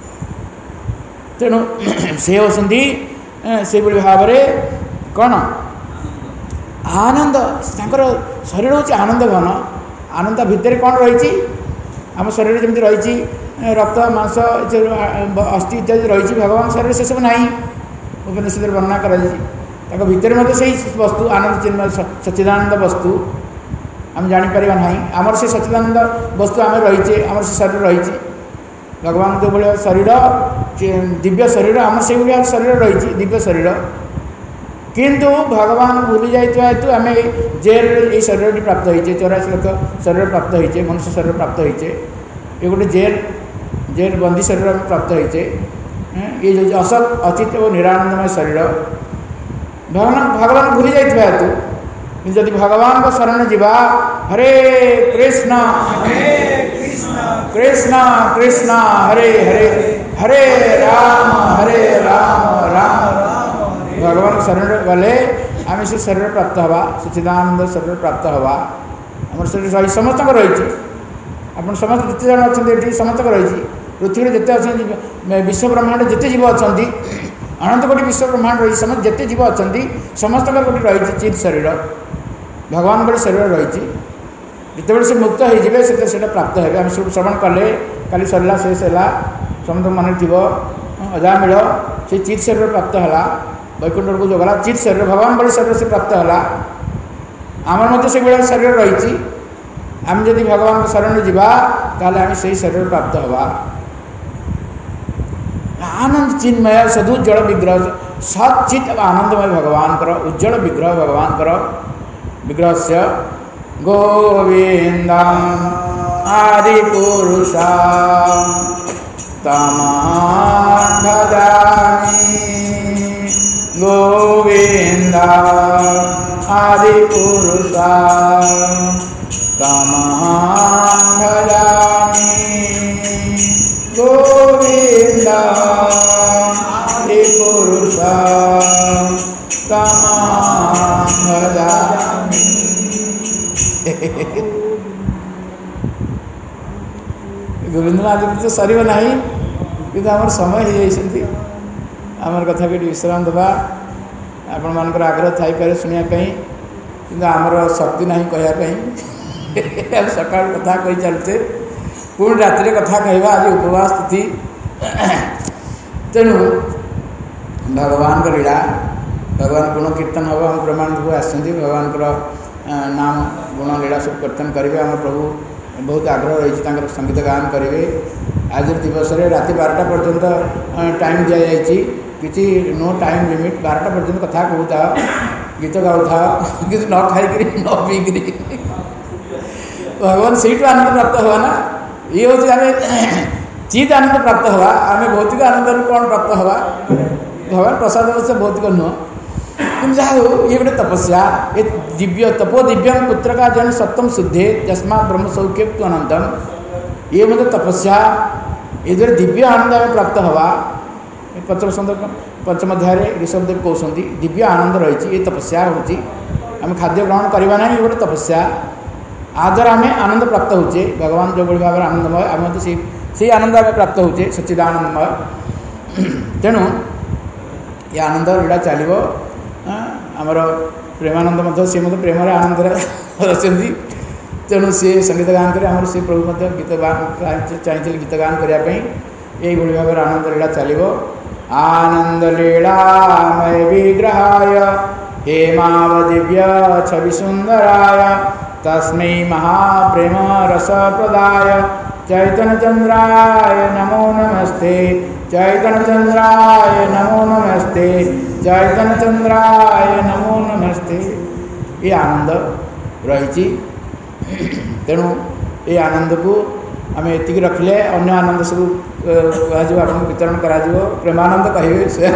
तेणु से होती से भाव में कौन आनंद शरीर हूँ आनंद घन आनंद भितर कौन रही आम शरीर जमी रही रक्त मांस अस्थि इत्यादि रही भगवान शरीर से सब ना उपनिषद वर्णना कर भितर मत से वस्तु आनंद चिन्मय सच्चिदानंद वस्तु आम जापर ना आमर से सच्चिदानंद वस्तु आम रहीचे आमर से शरीर रही भगवान जो भाई शरीर दिव्य शरीर आम से भाया शरीर रही दिव्य शरीर किंतु भगवान भूली जाइए हेतु आम जेल ये शरीर प्राप्त होचे चौरासी लक्ष शरीर प्राप्त होचे मनुष्य शरीर प्राप्त होचे ये गोटे जेल जेल बंदी शरीर प्राप्त होचे ये जो असत अचित और निरानंदमय शरीर भगवान भगवान भूली जाइए हेतु जदि भगवान को शरण जीवा हरे कृष्ण कृष्ण कृष्ण हरे हरे हरे राम हरे राम राम भगवान शरण गले आम से शरीर प्राप्त हवा सच्चिदानंद शरीर प्राप्त हवा आम शरीर रही समस्त रही आप समस्त जिते जन अच्छा समस्त रही पृथ्वी जिते अच्छा विश्व ब्रह्मांड जिते जीव अच्छा अनंत कोटि विश्व ब्रह्मांड रही समस्त जिते जीव अच्छा समस्त गोटे रही चित शरीर भगवान गोटे शरीर रही जिते से मुक्त होते से प्राप्त है आम सब श्रवण कले काली सरला शेष है समस्त मन थी अजामिल से चित शरीर प्राप्त है वैकुंठ को जो गला चित शरीर भगवान बड़े शरीर से प्राप्त है आमर मत से भाया शरीर रही आम जदि भगवान शरण जीवा ताले आम से शरीर प्राप्त हवा आनंद चिन्मय सदुज्जल विग्रह सचित आनंदमय भगवान कर उज्जवल विग्रह भगवान कर विग्रह से गोविंद आदि पुरुषा तमान् भजामि गोविंद आदि पुरुषा तमान् भजामि गोविंद आदि पुरुषा तमान् भजामि गोविंद आदि तो सर ना कि आम समय हो जाती आमर कथा को विश्राम देवा आपण मान आग्रह थाईपे शुणापी कि आमर शक्ति ना कहवाई सका कथा कही चलते पुणी राति कथा कहवा आज उपवास तिथि तेणु भगवान का लीला भगवान गुण कीर्तन हम हम प्रमाण को आसती भगवान नाम गुण लीला सब कीर्तन करेंगे आम प्रभु बहुत आग्रह रही संगीत गान करेंगे आज दिवस में राति बारटा पर्यंत टाइम दि जाए किसी नो टाइम लिमिट बारटा पर्यंत कथा कहता गीत गाऊता कि न खाई न पीकरी भगवान से आनंद प्राप्त हुआ ना ये हूँ आम चित आनंद प्राप्त हुआ आम भौतिक आनंद कौन प्राप्त हुआ भगवान प्रसाद अवश्य भौतिक नुह कि जहाँ हो ये गोटे तपस्या ये दिव्य तपो दिव्यम पुत्र का जन सप्तम शुद्धे जस्मा ब्रह्म सौख्य तु अनंतम ये मतलब तपस्या ये जो दिव्य आनंद आम प्राप्त हवा पंचम संद पंचम अध्याय ऋषभदेव कहते दिव्य आनंद रही ये तपस्या होती आम खाद्य ग्रहण करवा ना ये गोटे तपस्या आ द्वारा आम आनंद प्राप्त होचे भगवान जो भाव में आनंदमय आम तो से आनंद आम प्राप्त होचे सच्चिदानंदमय तेणु ये आनंद लीला चलो आमर प्रेमानंद मत सी मत प्रेम आनंद अच्छी तेणु सी संगीत गान कर आम से प्रभु मत गीत चाहिए गीत गान करने यही भाव में आनंद लीला चलो आनंद लीलामय विग्रहाय हेमाव दिव्य छवि सुंदराय तस्मै महाप्रेम रस प्रदाय चैतन्य चंद्राय नमो नमस्ते चैतन्य चंद्राय नमो नमस्ते चैतन्य चंद्राय नमो नमस्ते ये आनंद रही तेणु ये आनंद को आम ये रखिले अन्य आनंद सब कह आप वितरण करा प्रेमानंद कहे से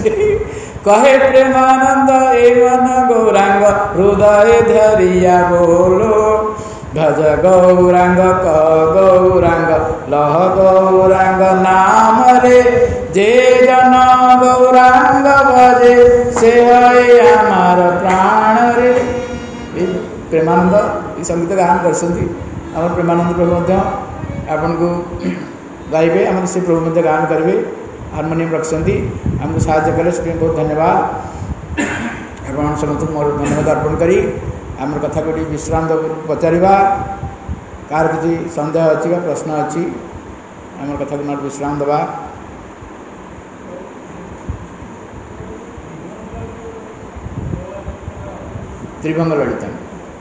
कहे प्रेमानंद ए मन गौरांग हृदय धरिया बोलो भज गौरांग क गौरांग लह गौरांग नाम रे जे जन गौरांग भजे से है आमार प्राण रे प्रेमानंद ये संगीत गान कर प्रेमानंद प्रभु आपन को गाइबे आम से प्रभु मध्य गान करेंगे हारमोनियम रखी आमको साहाय्य कले से बहुत धन्यवाद आप समस्त मोर धन्यवाद अर्पण करी आम कथा को विश्राम पचारा कार किसी सन्देह अच्छी प्रश्न अच्छी आम कथा को विश्राम दबा त्रिभंग ललिता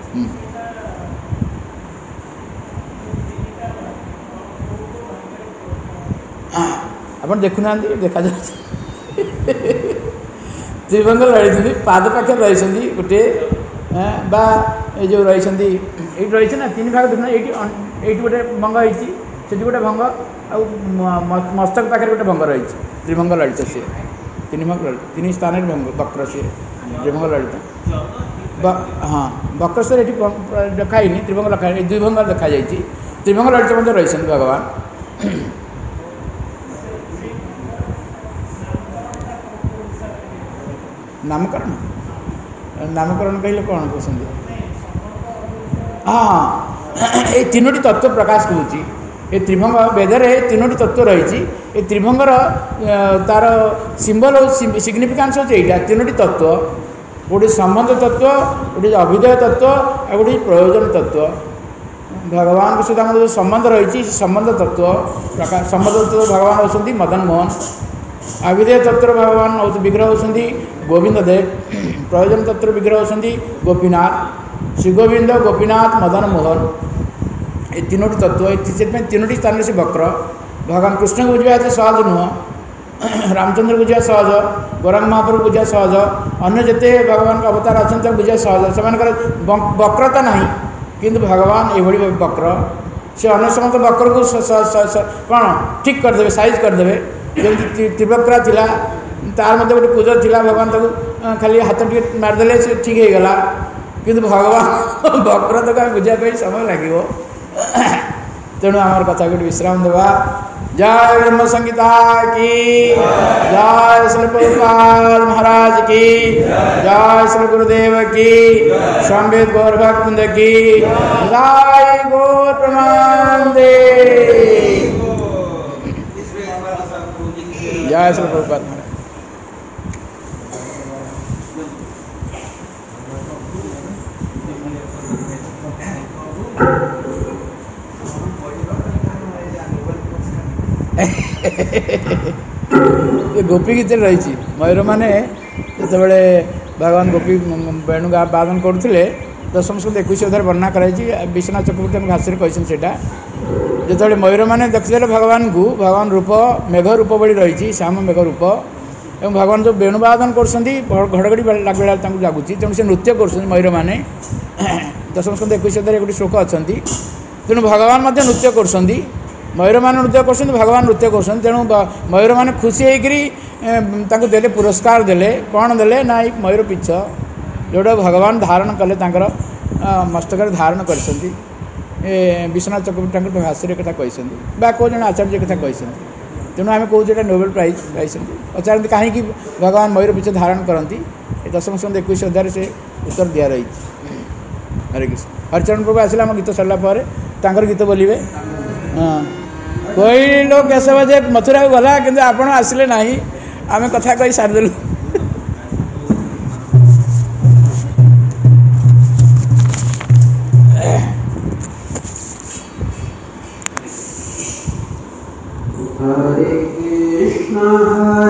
आप देखुना देखा त्रिभंग रही पाद पाखे रही गोटे बा ये जो रही ये रही ना तीन भाग देखना ये गोटे भंग होती गोटे भंग आ मस्तक पाखे गोटे भंग रही त्रिभंग ललित सी तीन भंग तीन स्थान भंग वक्र सी त्रिभंग ललित हाँ वक्र से देखाई त्रिभंग लिखा दुई भंग देखा जाती त्रिभंग ललित रही भगवान नामकरण नामकरण कहले कौन कहते हाँ ये तीनो तत्व प्रकाश करुच्ची ये त्रिभंग वेदर तीनो तत्व रही ये त्रिभंगर तार सिंबल सिग्निफिकेंस होता है तीनो तत्व गोटे संबंध तत्व गोटे अभिधेय तत्व और गोटे प्रयोजन तत्व भगवान के सहित जो संबंध रही संबंध तत्व प्रकाश संबंध तत्व भगवान होती मदन मोहन अभिधेय तत्व भगवान विग्रह होती गोविंद देव प्रयोजन तत्व विग्रह होती गोपीनाथ श्री गोविंद गोपीनाथ मदन मोहन ये तीनो तत्व से तीनो स्थान से वक्र भगवान कृष्ण को बुझा सहज नुह रामचंद्र बुझा सहज गौरांग महाप्रभु बुझा सहज अन्य जिते भगवान का अवतार अच्छा बुझा सहज से वक्रता ना किंतु भगवान ये वक्र से अन्य समस्त वक्र को कौन ठीक करदे साइज करदे जमी त्रिवक्रा थिला तार मध्य गोटे पूजा थिला भगवान तक खाली हाथ टे मारदे से ठीक हो गला किंतु भगवान वक्र तक बुझापी समय लगे तेणु आम कथा गोटे विश्राम देवा जय ब्रह्म संगीता की जय श्री प्रभुपाद महाराज की जय श्री गुरुदेव की संवेद गौर भक्त की जय गौर प्रमानंदे जय श्री प्रभुपाद महाराज ये गोपी गीत रही मयूर मैंने जो भगवान गोपी वेणु वादन करते दशम स्कंद इक्कीस अध्याय वर्णना कराई विश्वनाथ चक्रवर्ती भाष्य कहते जो मयूर मैंने देखते भगवान को भगवान रूप मेघ रूप बड़ी रही श्याम मेघ रूप और भगवान जो वेणु वादन कर घड़घड़ी बेला जगुच तेणु से नृत्य कर मयूर मैंने दशम स्कंद एक गोटे श्लोक अच्छा तेणु भगवान नृत्य कर मयूर मान नृत्य कर भगवान नृत्य कर तेणु मयूर मैंने खुशी होकर देले पुरस्कार देले कौन देले ना मयूर पिछ जोटा भगवान धारण कले मस्तक धारण कर विश्वनाथ चक्रवर्ती भाष्य कथा कही कौ जन आचार्य कथा कही तेणु आम कौन ये नोबेल प्राइज पाई पचारती कहीं भगवान मयूर पिछ धारण करती दशम स्कंद एक अध्याय से उत्तर दिया रही। हरे कृष्ण। हरिचरण प्रभु आसला आम गीत सरला पर गीत बोलिए। हाँ कोई लोग कैसे बजे मथुरा गला कि आप आसिले ना आम कथा कही सारिदेलु। हरे कृष्ण।